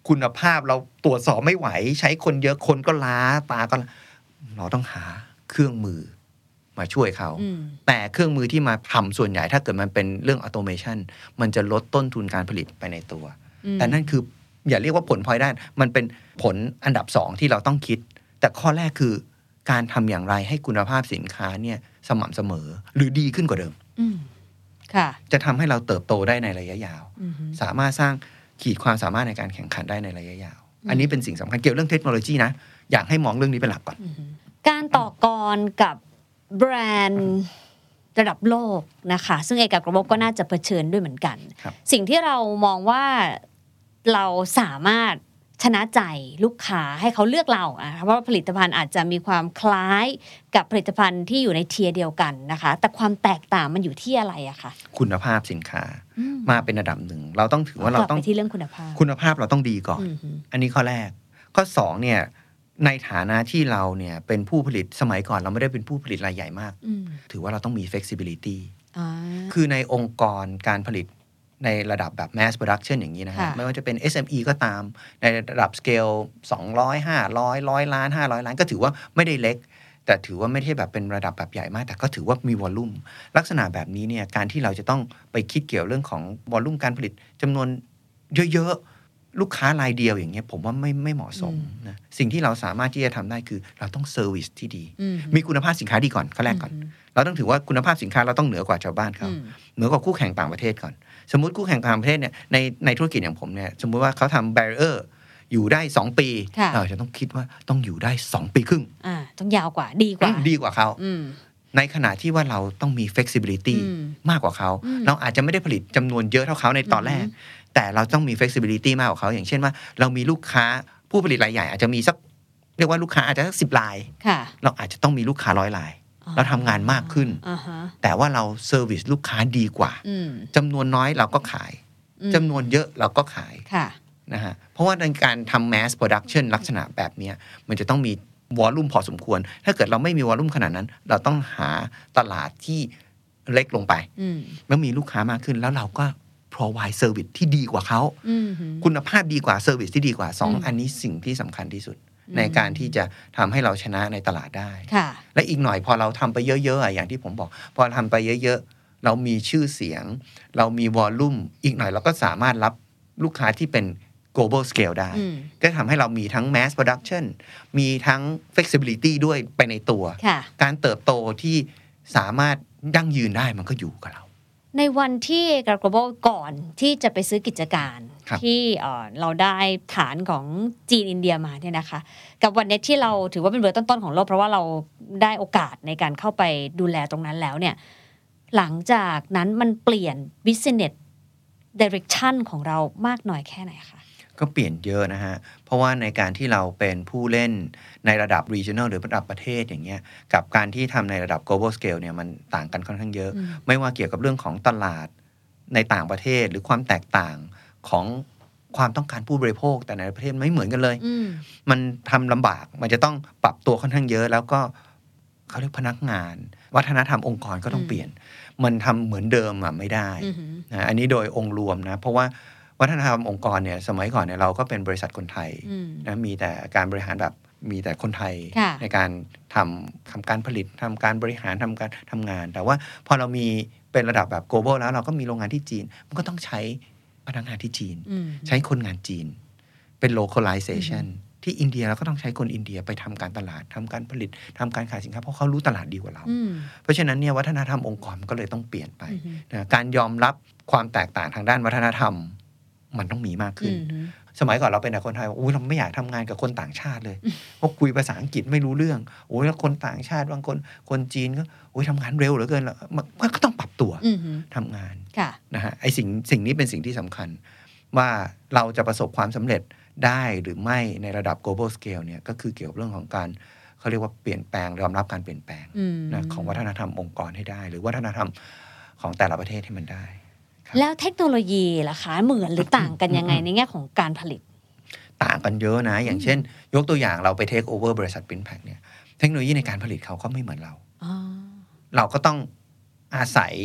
Speaker 3: คุณภาพเราตรวจสอบไม่ไหวใช้คนเยอะคนก็ล้าตาก็เราต้องหาเครื่องมือมาช่วยเขาแต่เครื่องมือที่มาทำส่วนใหญ่ถ้าเกิดมันเป็นเรื่องออโตเมชันมันจะลดต้นทุนการผลิตไปในตัวแต่นั่นคืออย่าเรียกว่าผลพลอยได้มันเป็นผลอันดับสองที่เราต้องคิดแต่ข้อแรกคือการทำอย่างไรให้คุณภาพสินค้าเนี่ยสม่ำเสมอหรือดีขึ้นกว่าเดิมจะทำให้เราเติบโตได้ในระยะยาวสามารถสร้างขีดความสามารถในการแข่งขันได้ในระยะยาวอันนี้เป็นสิ่งสำคัญเกี่ยวเรื่องเทคโนโลยีนะอยากให้มองเรื่องนี้เป็นหลักก่อน
Speaker 2: การต่อกรกับแบรนด์ระดับโลกนะคะซึ่งเอกกับ Global ก็น่าจะเผชิญด้วยเหมือนกันสิ่งที่เรามองว่าเราสามารถชนะใจลูกค้าให้เขาเลือกเราอ่ะเพราะว่าผลิตภัณฑ์อาจจะมีความคล้ายกับผลิตภัณฑ์ที่อยู่ในเทียร์เดียวกันนะคะแต่ความแตกต่างมันอยู่ที่อะไรอะคะ
Speaker 3: คุณภาพสินค้ามาเป็นระดับหนึ่งเราต้องถือว่าเราต้อง
Speaker 2: ไปที่เรื่องคุณภาพ
Speaker 3: คุณภาพเราต้องดีก่อนอันนี้ข้อแรกข้อสองเนี่ยในฐานะที่เราเนี่ยเป็นผู้ผลิตสมัยก่อนเราไม่ได้เป็นผู้ผลิตรายใหญ่มากถือว่าเราต้องมี flexibility คือในองค์กรการผลิตในระดับแบบ mass production อย่างนี้นะฮะไม่ว่าจะเป็น เอส เอ็ม อี ก็ตามในระดับ scale สองร้อย ห้าร้อย หนึ่งร้อยล้านห้าร้อยล้านก็ถือว่าไม่ได้เล็กแต่ถือว่าไม่ใช่แบบเป็นระดับแบบใหญ่มากแต่ก็ถือว่ามีวอลลุ่มลักษณะแบบนี้เนี่ยการที่เราจะต้องไปคิดเกี่ยวเรื่องของวอลลุ่มการผลิตจำนวนเยอะๆลูกค้ารายเดียวอย่างเงี้ยผมว่าไม่ไม่เหมาะสมนะสิ่งที่เราสามารถที่จะทำได้คือเราต้องเซอร์วิสที่ดีมีคุณภาพสินค้าดีก่อนข้อแรกก่อนเราต้องถือว่าคุณภาพสินค้าเราต้องเหนือกว่าชาวบ้านเขาเหนือกว่าคู่แข่งต่างประเทศก่อนสมมุติคู่แข่งต่างประเทศเนี่ยในในธุรกิจอย่างผมเนี่ยสมมุติว่าเขาทำแบรเออร์อยู่ได้สองปีเราจะต้องคิดว่าต้องอยู่ได้สองปีครึ่ง
Speaker 2: อ่าต้องยาวกว่าดีกว่า
Speaker 3: ดีกว่าเขาในขณะที่ว่าเราต้องมี flexibility มากกว่าเขาเราอาจจะไม่ได้ผลิตจำนวนเยอะเท่าเขาในตอนแรกแต่เราต้องมี flexibility มากกว่าเขาอย่างเช่นว่าเรามีลูกค้าผู้ผลิตรายใหญ่อาจจะมีสักเรียกว่าลูกค้าอาจจะสักสิบรายเราอาจจะต้องมีลูกค้าร้อยรายเราทำงานมากขึ้นแต่ว่าเราเซอร์วิสลูกค้าดีกว่าจำนวนน้อยเราก็ขายจำนวนเยอะเราก็ขายนะฮะเพราะว่าในการทำ mass production ลักษณะแบบนี้มันจะต้องมีวอลลุ่มพอสมควรถ้าเกิดเราไม่มีวอลลุ่มขนาดนั้นเราต้องหาตลาดที่เล็กลงไปเมื่อมีลูกค้ามากขึ้นแล้วเราก็ provide service ที่ดีกว่าเขาคุณภาพดีกว่า service ที่ดีกว่าสองอันนี้สิ่งที่สำคัญที่สุดในการที่จะทำให้เราชนะในตลาดได้และอีกหน่อยพอเราทำไปเยอะๆอย่างที่ผมบอกพอทำไปเยอะๆเรามีชื่อเสียงเรามีวอลลุ่มอีกหน่อยเราก็สามารถรับลูกค้าที่เป็น global scale ได้ก็ทำให้เรามีทั้ง mass production มีทั้ง flexibility ด้วยไปในตัวการเติบโตที่สามารถยั่งยืนได้มันก็อยู่กับเรา
Speaker 2: ในวันที่ Global ก่อนที่จะไปซื้อกิจการที่เราได้ฐานของจีนอินเดียมาเนี่ยนะคะกับวันนี้ที่เราถือว่าเป็นเบอร์ต้นๆของโลกเพราะว่าเราได้โอกาสในการเข้าไปดูแลตรงนั้นแล้วเนี่ยหลังจากนั้นมันเปลี่ยน business direction ของเรามากน้อยแค่ไหนคะ
Speaker 3: ก็เปลี่ยนเยอะนะฮะเพราะว่าในการที่เราเป็นผู้เล่นในระดับ regional หรือระดับประเทศอย่างเงี้ยกับการที่ทำในระดับ global scale เนี่ยมันต่างกันค่อนข้างเยอะไม่ว่าเกี่ยวกับเรื่องของตลาดในต่างประเทศหรือความแตกต่างของความต้องการผู้บริโภคแต่ในประเทศไม่เหมือนกันเลยมันทำลำบากมันจะต้องปรับตัวค่อนข้างเยอะแล้วก็เขาเรียกพนักงานวัฒนธรรมองค์กรก็ต้องเปลี่ยนมันทำเหมือนเดิมอ่ะไม่ได้นะอันนี้โดยองค์รวมนะเพราะว่าวัฒนธรรมองค์กรเนี่ยสมัยก่อนเนี่ยเราก็เป็นบริษัทคนไทยนะมีแต่การบริหารแบบมีแต่คนไทยในการทำทำการผลิตทำการบริหารทำการทำงานแต่ว่าพอเรามีเป็นระดับแบบ global แล้วเราก็มีโรงงานที่จีนมันก็ต้องใช้พนักงานที่จีนใช้คนงานจีนเป็น localization ที่อินเดียเราก็ต้องใช้คนอินเดียไปทำการตลาดทำการผลิตทำการขายสินค้าเพราะเขารู้ตลาดดีกว่าเราเพราะฉะนั้นเนี่ยวัฒนธรรมองค์กรก็เลยต้องเปลี่ยนไปนะการยอมรับความแตกต่างทางด้านวัฒนธรรมมันต้องมีมากขึ้นสมัยก่อนเราเป็นแต่คนไทยโอ้ยเราไม่อยากทำงานกับคนต่างชาติเลยเพราะคุยภาษาอังกฤษไม่รู้เรื่องโอ้ยแล้วคนต่างชาติบางคนคนจีนก็โอ้ยทำงานเร็วเหลือเกินแล้วมันก็ต้องปรับตัวทำงานนะฮะไอ้สิ่งสิ่งนี้เป็นสิ่งที่สำคัญว่าเราจะประสบความสำเร็จได้หรือไม่ในระดับ global scale เนี่ยก็คือเกี่ยวกับเรื่องของการเขาเรียกว่าเปลี่ยนแปลงยอมรับการเปลี่ยนแปลงนะของวัฒนธรรมองค์กรให้ได้หรือวัฒนธรรมของแต่ละประเทศให้มันได้
Speaker 2: แล้วเทคโนโลยีล่ะคะเหมือนหรือต่างกันยังไงในแง่ของการผลิต
Speaker 3: ต่างกันเยอะนะอย่างเช่นยกตัวอย่างเราไปเทคโอเวอร์บริษัท Prinpack เนี่ยเทคโนโลยีในการผลิตเขาก็ไม่เหมือนเราเราก็ต้องอาศัย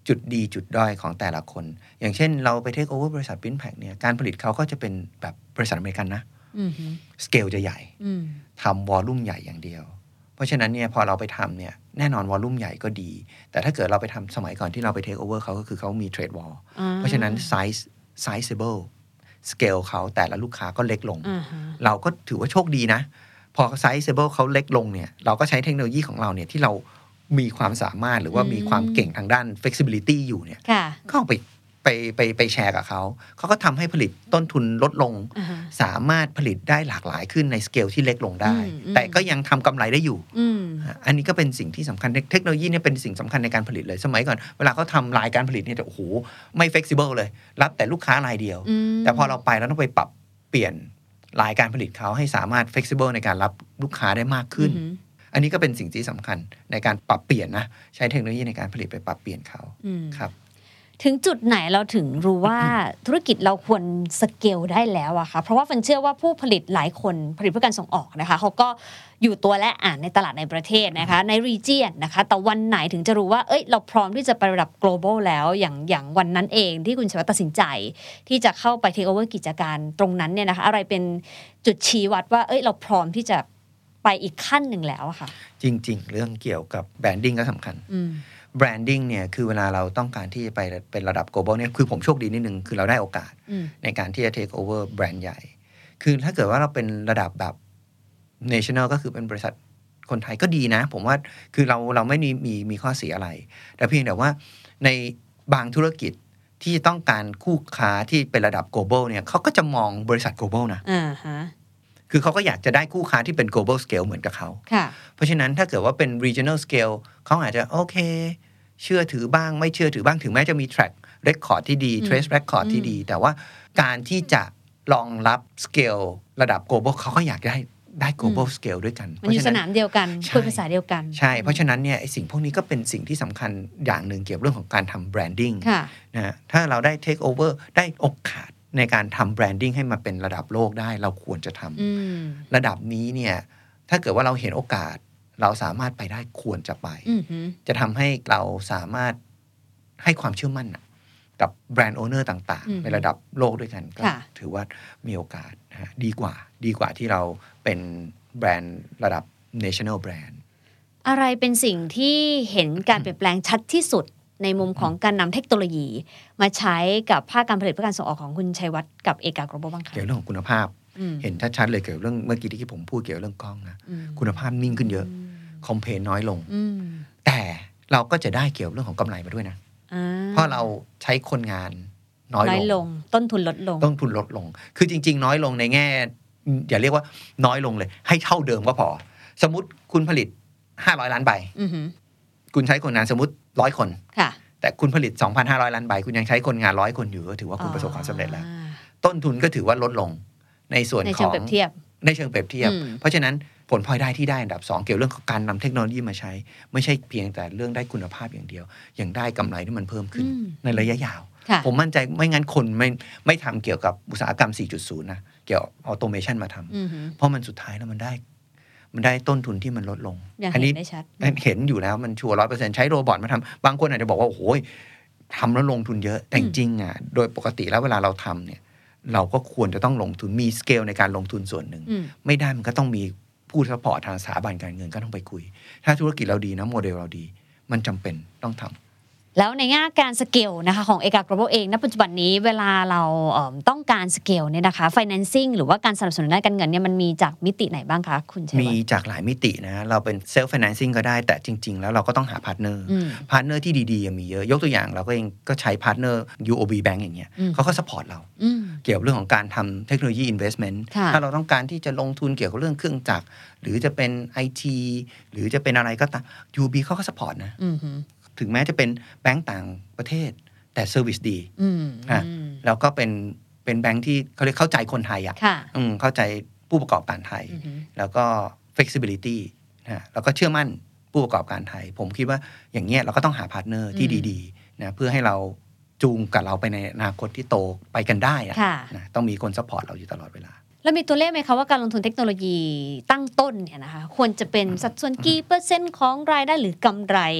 Speaker 3: จุดดีจุดด้อยของแต่ละคนอย่างเช่นเราไปเทคโอเวอร์บริษัท Printpack เนี่ยการผลิตเขาก็จะเป็นแบบบริษัทอเมริกันนะสเกลจะใหญ่ทำวอลลุ่มใหญ่อย่างเดียวเพราะฉะนั้นเนี่ยพอเราไปทำเนี่ยแน่นอนวอลลุ่มใหญ่ก็ดีแต่ถ้าเกิดเราไปทำสมัยก่อนที่เราไปเทคโอเวอร์เขาก็คือเขามีเทรดวอลเพราะฉะนั้นไซส์ไซส์เบิลสเกลเขาแต่ละลูกค้าก็เล็กลง uh-huh. เราก็ถือว่าโชคดีนะพอไซส์เบิลเขาเล็กลงเนี่ยเราก็ใช้เทคโนโลยีของเราเนี่ยที่เรามีความสามารถหรือว่ามีความเก่งทางด้าน flexibility อยู่เนี่ยก็ไปไปไปไปแชร์กับเขาเขาก็ทำให้ผลิตต้นทุนลดลง uh-huh. สามารถผลิตได้หลากหลายขึ้นในสเกลที่เล็กลงได้ uh-huh. แต่ก็ยังทำกำไรได้อยู่ uh-huh. อันนี้ก็เป็นสิ่งที่สำคัญเทคโนโลยีเนี่ยเป็นสิ่งสำคัญในการผลิตเลยสมัยก่อนเวลาเขาทำรายการผลิตเนี่ยโอ้โหไม่ flexible เลยรับแต่ลูกค้ารายเดียว uh-huh. แต่พอเราไปแล้วต้องไปปรับเปลี่ยนรายการผลิตเขาให้สามารถ flexible ในการรับลูกค้าได้มากขึ้น uh-huh.อันนี้ก็เป็นสิ่งที่สำคัญในการปรับเปลี่ยนนะใช้เทคโนโลยีในการผลิตไปปรับเปลี่ยนเขาครับ
Speaker 2: ถึงจุดไหนเราถึงรู้ว่า ธุรกิจเราควรสเกลได้แล้วอะคะเพราะว่าฟันเชื่อว่าผู้ผลิตหลายคนผลิตเพื่อการส่งออกนะคะเขาก็อยู่ตัวและอ่านในตลาดในประเทศนะคะใน region นะคะแต่วันไหนถึงจะรู้ว่าเอ้ยเราพร้อมที่จะไประดับ global แล้วอย่างอย่างวันนั้นเองที่คุณชัยวัฒน์ตัดสินใจที่จะเข้าไป take over กิจการตรงนั้นเนี่ยนะคะอะไรเป็นจุดชี้วัดว่าเอ้ยเราพร้อมที่จะไปอีกขั้นหนึ่งแล้วอะค่ะ
Speaker 3: จริงๆเรื่องเกี่ยวกับแบรนดิ้งก็สำคัญแบรนดิ้งเนี่ยคือเวลาเราต้องการที่จะไปเป็นระดับ global เนี่ยคือผมโชคดีนิดนึงคือเราได้โอกาสในการที่จะ take over แบรนด์ใหญ่คือถ้าเกิดว่าเราเป็นระดับแบบ national ก็คือเป็นบริษัทคนไทยก็ดีนะผมว่าคือเราเราไม่มีมีมีข้อเสียอะไรแต่เพียงแต่ว่าในบางธุรกิจที่ต้องการคู่ค้าที่เป็นระดับ global เนี่ยเขาก็จะมองบริษัท global นะอ่าฮะคือเขาก็อยากจะได้คู่ค้าที่เป็น global scale เหมือนกับเขาเพราะฉะนั้นถ้าเกิดว่าเป็น regional scale เขาอาจจะโอเคเชื่อถือบ้างไม่เชื่อถือบ้างถึงแม้จะมี track record ที่ดี trace record ที่ดีแต่ว่าการที่จะรองรับ scale ระดับ global เขาก็อยากได้ได้ global scale ด้วยกัน
Speaker 2: มันอยู่สนามเดียวกันคุยภาษาเดียวกัน
Speaker 3: ใช่เพราะฉะนั้นเนี่ยไอ้สิ่งพวกนี้ก็เป็นสิ่งที่สำคัญอย่างหนึ่งเกี่ยวกับเรื่องของการทำ branding นะฮะถ้าเราได้ take over ได้โอกาสในการทำแบรนดิ้งให้มาเป็นระดับโลกได้เราควรจะทำระดับนี้เนี่ยถ้าเกิดว่าเราเห็นโอกาสเราสามารถไปได้ควรจะไปจะทำให้เราสามารถให้ความเชื่อมั่นกับแบรนด์โอเนอร์ต่างๆในระดับโลกด้วยกันก็ถือว่ามีโอกาสนะดีกว่าดีกว่าที่เราเป็นแบรนด์ระดับ national brand
Speaker 2: อะไรเป็นสิ่งที่เห็นการเปลี่ยนแปลงชัดที่สุดในมุมของการนำเทคโนโลยีมาใช้กับภาคการผลิตเพื่อการส่งออกของคุณชัยวัฒน์กับเอกา Global บ้างคะ
Speaker 3: เกี่ยวกับเรื่องของคุณภาพเห็นชัดๆเลยเกี่ยวกับเรื่องเมื่อกี้ที่ผมพูดเกี่ยวกับเรื่องกล้องนะคุณภาพนิ่งขึ้นเยอะคอมเพลนน้อยลงแต่เราก็จะได้เกี่ยวกับเรื่องของกำไรมาด้วยนะเพราะเราใช้คนงานน้อยลง
Speaker 2: ต้นทุนลดลง
Speaker 3: ต้นทุนลดลงคือจริงๆน้อยลงในแง่อย่าเรียกว่าน้อยลงเลยให้เท่าเดิมก็พอสมมุติคุณผลิตห้าร้อยล้านใบคุณใช้คนงานสมมุติร้อยคนแต่คุณผลิต สองพันห้าร้อย ล้านใบคุณยังใช้คนงานร้อยคนอยู่ก็ถือว่าคุณประสบความสำเร็จแล้วต้นทุนก็ถือว่าลดลงในส่วนของในเชิงเปรียบเทียบในเชิงเปรียบเทียบเพราะฉะนั้นผลพลอยได้ที่ได้อันดับสองเกี่ยวเรื่องของการนำเทคโนโลยีมาใช้ไม่ใช่เพียงแต่เรื่องได้คุณภาพอย่างเดียวยังได้กำไรที่มันเพิ่มขึ้นในระยะยาวผมมั่นใจไม่งั้นคนไม่ไม่ทำเกี่ยวกับอุตสาหกรรม สี่จุดศูนย์ นะเกี่ยวออโตเมชันมาทำเพราะมันสุดท้ายแล้วมันได้มันได้ต้นทุนที่มันลดลง
Speaker 2: อันนี้
Speaker 3: เห็นอยู่แล้วมันชัวร์ ร้อยเปอร์เซ็นต์ ใช้โรบอทมาทำบางคนอาจจะบอกว่าโอ้โหทำแล้วลงทุนเยอะแต่จริงอ่ะโดยปกติแล้วเวลาเราทำเนี่ยเราก็ควรจะต้องลงทุนมีสเกลในการลงทุนส่วนหนึ่งไม่ได้มันก็ต้องมีผู้ซัพพอร์ตทางสถาบันการเงินก็ต้องไปคุยถ้าธุรกิจเราดีนะโมเดลเราดีมันจำเป็นต้องทำ
Speaker 2: แล้วในแง่การสเกลนะคะของเอกา Global เองณปัจจุบันนี้เวลาเราเอ่อต้องการสเกลเนี่ยนะคะ financing หรือว่าการสนับสนุนด้านการเงินเนี่ยมันมีจากมิติไหนบ้างคะคุณชัยวัฒน์
Speaker 3: มีจากหลายมิตินะเราเป็น self financing ก็ได้แต่จริงๆแล้วเราก็ต้องหาพาร์ทเนอร์พาร์ทเนอร์ที่ดีๆมีเยอะยกตัวอย่างเราก็เองก็ใช้พาร์ทเนอร์ ยู โอ บี Bank อย่างเงี้ยเขาก็ support เราเกี่ยวกับเรื่องของการทำเทคโนโลยี investment ถ้าเราต้องการที่จะลงทุนเกี่ยวกับเรื่องเครื่องจักรหรือจะเป็น ไอ ที หรือจะเป็นอะไรก็ตาม ยู โอ บี เขาก็ support นะถึงแม้จะเป็นแบงก์ต่างประเทศแต่เซอร์วิสดีอ่ะแล้วก็เป็นเป็นแบงก์ที่เขาเรียกเข้าใจคนไทยอ่ะเข้าใจผู้ประกอบการไทยแล้วก็ flexibility นะแล้วก็เชื่อมั่นผู้ประกอบการไทยผมคิดว่าอย่างเงี้ยเราก็ต้องหาพาร์ทเนอร์ที่ดีๆนะเพื่อให้เราจูงกับเราไปในอนาคตที่โตไปกันได้อ่ะนะต้องมีคนซัพพอร์ตเราอยู่ตลอดเวลา
Speaker 2: แล้วมีตัวเลขไหมคะว่าการลงทุนเทคโนโลยีตั้งต้นเนี่ยนะคะควรจะเป็นสัดส่วนกี่เปอร์เซ็นต์ของรายได้หรือกำไร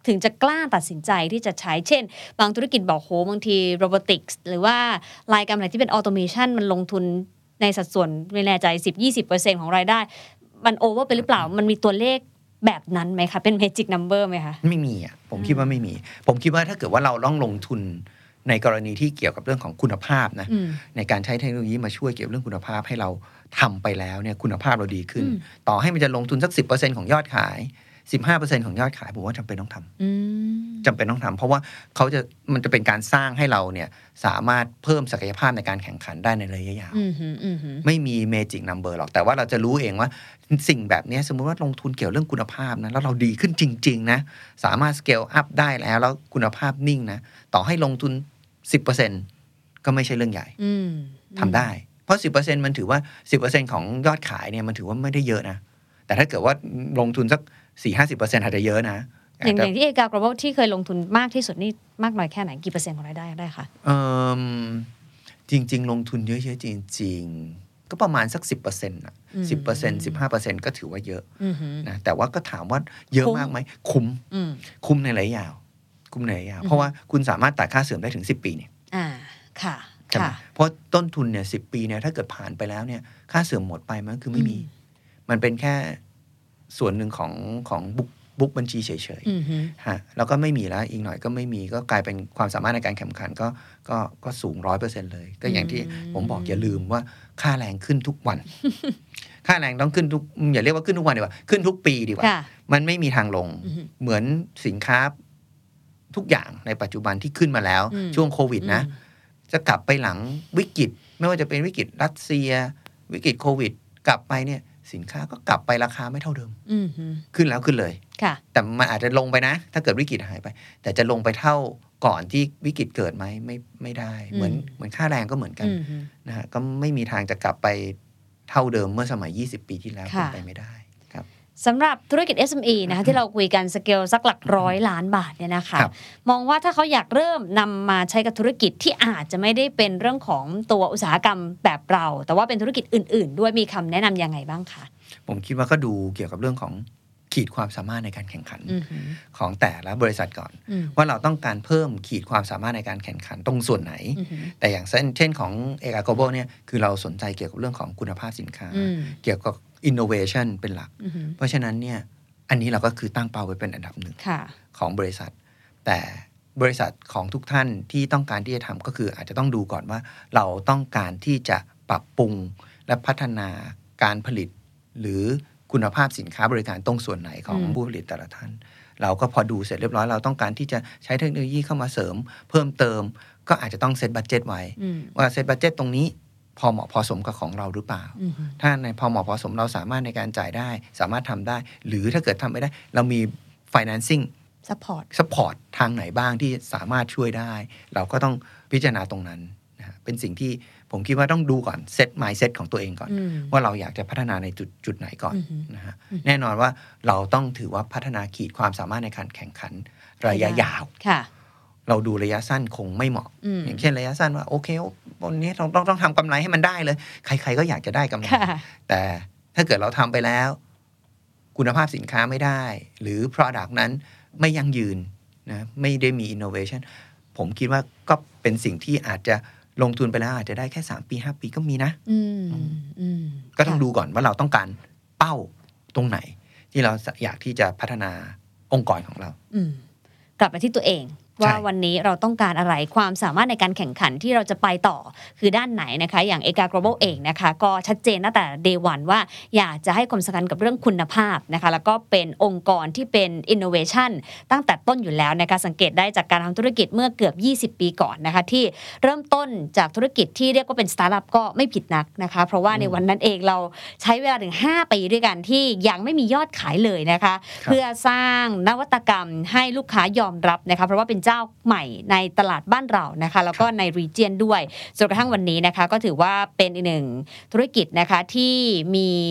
Speaker 2: ถึงจะกล้าตัดสินใจที่จะใช้เช่นบางธุรกิจบอกโหบางทีโรบอติกส์หรือว่ารายการอะไรที่เป็นออโตเมชันมันลงทุนในสัดส่วนไม่แน่ใจ สิบถึงยี่สิบเปอร์เซ็นต์ ของรายได้มันโอเวอร์ไปหรือเปล่ามันมีตัวเลขแบบนั้นไหมคะเป็น magic number ไหมคะ
Speaker 3: ไม่มีอ่ะผมคิดว่าไม่มีผมคิดว่าถ้าเกิดว่าเราต้องลงทุนในกรณีที่เกี่ยวกับเรื่องของคุณภาพนะในการใช้เทคโนโลยีมาช่วยเกี่ยวกับเรื่องคุณภาพให้เราทำไปแล้วเนี่ยคุณภาพเราดีขึ้นต่อให้มันจะลงทุนสัก สิบเปอร์เซ็นต์ ของยอดขาย สิบห้าเปอร์เซ็นต์ ของยอดขายผมว่าจำเป็นต้องทำจำเป็นต้องทำเพราะว่าเขาจะมันจะเป็นการสร้างให้เราเนี่ยสามารถเพิ่มศักยภาพในการแข่งขันได้ในระยะยาวไม่มี magic number หรอกแต่ว่าเราจะรู้เองว่าสิ่งแบบนี้สมมุติว่าลงทุนเกี่ยวเรื่องคุณภาพนะแล้วเราดีขึ้นจริงๆนะสามารถ scale up ได้แล้วแล้วคุณภาพนิ่งนะต่อให้ลงทุน สิบเปอร์เซ็นต์ ก็ไม่ใช่เรื่องใหญ่ทำได้เพราะ สิบเปอร์เซ็นต์ มันถือว่า สิบเปอร์เซ็นต์ ของยอดขายเนี่ยมันถือว่าไม่ได้เยอะนะแต่ถ้าเกิดว่าลงทุนสัก สี่ถึงห้าสิบเปอร์เซ็นต์ อาจจะเยอะนะ
Speaker 2: อย่างอย่างที่เอกา Global ที่เคยลงทุนมากที่สุดนี่มากน้อยแค่ไหนกี่เปอร์เซ็นต์ของรายได้ได้คะ
Speaker 3: เอ่อจริงๆลงทุนเยอะๆจริงๆก็ประมาณสัก สิบเปอร์เซ็นต์ น่ะ สิบเปอร์เซ็นต์ สิบห้าเปอร์เซ็นต์ ก็ถือว่าเยอะนะแต่ว่าก็ถามว่าเยอะมากไหมคุ้มคุ้มในระยะยาวคุ้มในระยะยาวเพราะว่าคุณสามารถตัดค่าเสื่อมได้ถึงสิบปีเนี่ย
Speaker 2: อ่าค่ะ
Speaker 3: ค่ะเพราะต้นทุนเนี่ยสิบปีเนี่ยถ้าเกิดผ่านไปแล้วเนี่ยค่าเสื่อมหมดไปมันคือไม่มีมันเป็นแค่ส่วนหนึ่งของของบุ๊กบุ๊กบัญชีเฉยๆฮะแล้วก็ไม่มีแล้วอีกหน่อยก็ไม่มีก็กลายเป็นความสามารถในการแข่งขันก็ก็ก็สูง ร้อยเปอร์เซ็นต์ เลยก็อย่างที่ผมบอกอย่าลืมว่าค่าแรงขึ้นทุกวันค่าแรงต้องขึ้นทุกอย่าเรียกว่าขึ้นทุกวันดีกว่าขึ้นทุกปีดีกว่ามันไม่มีทางลงเหมือนสินค้าทุกอย่างในปัจจุบันที่ขึ้นมาแล้วช่วงโควิดนะจะกลับไปหลังวิกฤตไม่ว่าจะเป็นวิกฤตรัสเซียวิกฤตโควิดกลับไปเนี่ยสินค้าก็กลับไปราคาไม่เท่าเดิมขึ้นแล้วขึ้นเลยแต่มันอาจจะลงไปนะถ้าเกิดวิกฤตหายไปแต่จะลงไปเท่าก่อนที่วิกฤตเกิดไหมไม่ไม่ได้เหมือนเหมือนค่าแรงก็เหมือนกันนะฮะก็ไม่มีทางจะกลับไปเท่าเดิมเมื่อสมัยยี่สิบปีที่แล้วเป็นไปไม่ได้ครับ
Speaker 2: สำหรับธุรกิจ เอส เอ็ม อี นะคะที่เราคุยกันสเกลสักหลักร้อยล้านบาทเนี่ยนะคะมองว่าถ้าเขาอยากเริ่มนำมาใช้กับธุรกิจที่อาจจะไม่ได้เป็นเรื่องของตัวอุตสาหกรรมแบบเราแต่ว่าเป็นธุรกิจอื่นๆด้วยมีคำแนะนำยังไงบ้างคะ
Speaker 3: ผมคิดว่าก็ดูเกี่ยวกับเรื่องของขีดความสามารถในการแข่งขันของแต่ละบริษัทก่อนว่าเราต้องการเพิ่มขีดความสามารถในการแข่งขันตรงส่วนไหนแต่อย่างเช่นเช่นของเอก Global เนี่ยคือเราสนใจเกี่ยวกับเรื่องของคุณภาพสินค้าเกี่ยวกับ innovation เป็นหลักเพราะฉะนั้นเนี่ยอันนี้เราก็คือตั้งเป้าไว้เป็นอันดับหนึ่งของบริษัทแต่บริษัทของทุกท่านที่ต้องการที่จะทำก็คืออาจจะต้องดูก่อนว่าเราต้องการที่จะปรับปรุงและพัฒนาการผลิตหรือคุณภาพสินค้าบริการตรงส่วนไหนของผู้ผลิตแต่ละท่านเราก็พอดูเสร็จเรียบร้อยเราต้องการที่จะใช้เทคโนโลยีเข้ามาเสริมเพิ่มเติมก็อาจจะต้องเซตบัดเจ็ตไว้ว่าเซตบัดเจ็ตตรงนี้พอเหมาะพอสมกับของเราหรือเปล่าถ้าในพอเหมาะพอสมเราสามารถในการจ่ายได้สามารถทำได้หรือถ้าเกิดทำไม่ได้เรามี financing
Speaker 2: support
Speaker 3: support ทางไหนบ้างที่สามารถช่วยได้เราก็ต้องพิจารณาตรงนั้นนะเป็นสิ่งที่ผมคิดว่าต้องดูก่อนเซต mindset ของตัวเองก่อนว่าเราอยากจะพัฒนาในจุดจุดไหนก่อนนะฮะแน่นอนว่าเราต้องถือว่าพัฒนาขีดความสามารถในการแข่งขันระยะยาวเราดูระยะสั้นคงไม่เหมาะอย่างเช่นระยะสั้นว่าโอเควันนี้เราต้องต้องทำกำไรให้มันได้เลยใครๆก็อยากจะได้กำไรแต่ถ้าเกิดเราทำไปแล้วคุณภาพสินค้าไม่ได้หรือ product นั้นไม่ยั่งยืนนะไม่ได้มี innovation ผมคิดว่าก็เป็นสิ่งที่อาจจะลงทุนไปแล้วอาจจะได้แค่สามปีห้าปีก็มีนะก็ต้องดูก่อนว่าเราต้องการเป้าตรงไหนที่เราอยากที่จะพัฒนาองค์กรของเรา
Speaker 2: กลับมาที่ตัวเองว่าวันนี้เราต้องการอะไรความสามารถในการแข่งขันที่เราจะไปต่อคือด้านไหนนะคะอย่าง เอก Global เองนะคะก็ชัดเจนตั้งแต่ day วันว่าอยากจะให้ความสำคัญกับเรื่องคุณภาพนะคะแล้วก็เป็นองค์กรที่เป็น innovation ตั้งแต่ต้นอยู่แล้วนะคะสังเกตได้จากการทำธุรกิจเมื่อเกือบยี่สิบปีก่อนนะคะที่เริ่มต้นจากธุรกิจที่เรียกว่าเป็นสตาร์ทอัพก็ไม่ผิดนักนะคะเพราะว่าในวันนั้นเองเราใช้เวลาถึงห้าปีด้วยกันที่ยังไม่มียอดขายเลยนะคะเพื่อสร้างนวัตกรรมให้ลูกค้ายอมรับนะคะเพราะว่าเป็นเจ้าใหม่ในตลาดบ้านเรานะคะแล้วก็ในรีเจียนด้วยจนกระทั่งวันนี้นะคะก็ถือว่าเป็นอีกหนึ่งธุรกิจนะคะที่มี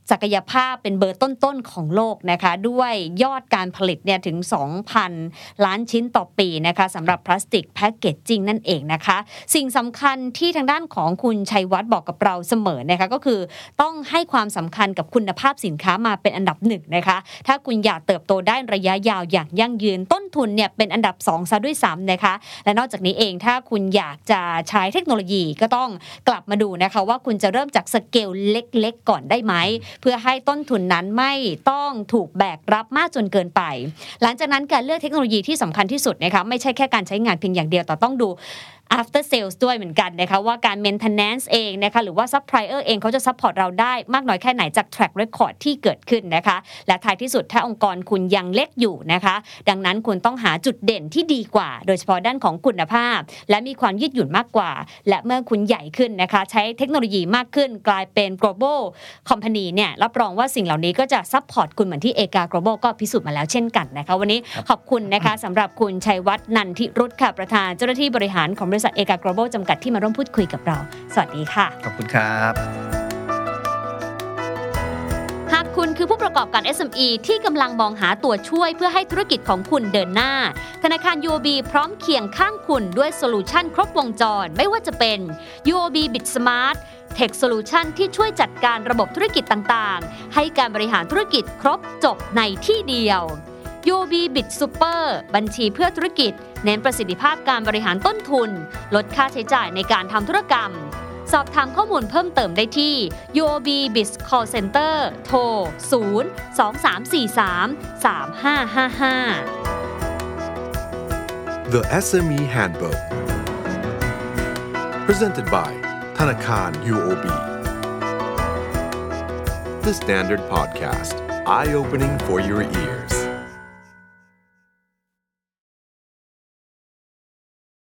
Speaker 2: ศักยภาพเป็นเบอร์ต้นๆของโลกนะคะด้วยยอดการผลิตเนี่ยถึง สองพัน ล้านชิ้นต่อปีนะคะสำหรับพลาสติกแพคเกจจิ้งนั่นเองนะคะสิ่งสำคัญที่ทางด้านของคุณชัยวัฒน์บอกกับเราเสมอนะคะก็คือต้องให้ความสำคัญกับคุณภาพสินค้ามาเป็นอันดับหนึ่งนะคะถ้าคุณอยากเติบโตได้ระยะยาวอย่างยั่งยืนต้นทุนเนี่ยเป็นอันดับสองซะด้วยซ้ำนะคะและนอกจากนี้เองถ้าคุณอยากจะใช้เทคโนโลยีก็ต้องกลับมาดูนะคะว่าคุณจะเริ่มจากสเกลเล็กๆก่อนได้ไหมเพื่อให้ต้นทุนนั้นไม่ต้องถูกแบกรับมากจนเกินไปหลังจากนั้นการเลือกเทคโนโลยีที่สำคัญที่สุดนะคะไม่ใช่แค่การใช้งานเพียงอย่างเดียวแต่ต้องดู after sales ด้วยเหมือนกันนะคะว่าการ maintenance เองนะคะหรือว่า supplier เองเขาจะ support เราได้มากน้อยแค่ไหนจาก track record ที่เกิดขึ้นนะคะและท้ายที่สุดถ้าองค์กรคุณยังเล็กอยู่นะคะดังนั้นคุณต้องหาจุดเด่นที่ดีกว่าโดยเฉพาะด้านของคุณภาพและมีความยืดหยุ่นมากกว่าและเมื่อคุณใหญ่ขึ้นนะคะใช้เทคโนโลยีมากขึ้นกลายเป็น global company เนี่ยรับรองว่าสิ่งเหล่านี้ก็จะ support คุณเหมือนที่เอกา global ก็พิสูจน์มาแล้วเช่นกันนะคะวันนี้ขอบคุณนะคะสำหรับคุณชัยวัฒน์นันทิรุตค่ะประธานเจ้าหน้าที่บริหารของบริษัทเอกา global จำกัดที่มาร่วมพูดคุยกับเราสวัสดีค่ะ
Speaker 3: ขอบคุณครับ
Speaker 2: หากคุณคือผู้ประกอบการ เอส เอ็ม อี ที่กำลังมองหาตัวช่วยเพื่อให้ธุรกิจของคุณเดินหน้าธนาคาร ยู โอ บี พร้อมเคียงข้างคุณด้วยโซลูชันครบวงจรไม่ว่าจะเป็น ยู โอ บี Bit Smart Tech Solution ที่ช่วยจัดการระบบธุรกิจต่างๆให้การบริหารธุรกิจครบจบในที่เดียว ยู โอ บี Bit Super บัญชีเพื่อธุรกิจเน้นประสิทธิภาพการบริหารต้นทุนลดค่าใช้จ่ายในการทำธุรกรรมสอบถามข้อมูลเพิ่มเติมได้ที่ ยู โอ บี Biz Call Center โทร ศูนย์ สอง สาม สี่ สาม สาม ห้า ห้า ห้า
Speaker 1: The เอส เอ็ม อี Handbook Presented by ธนาคาร ยู โอ บี The Standard Podcast Eye Opening for Your Ears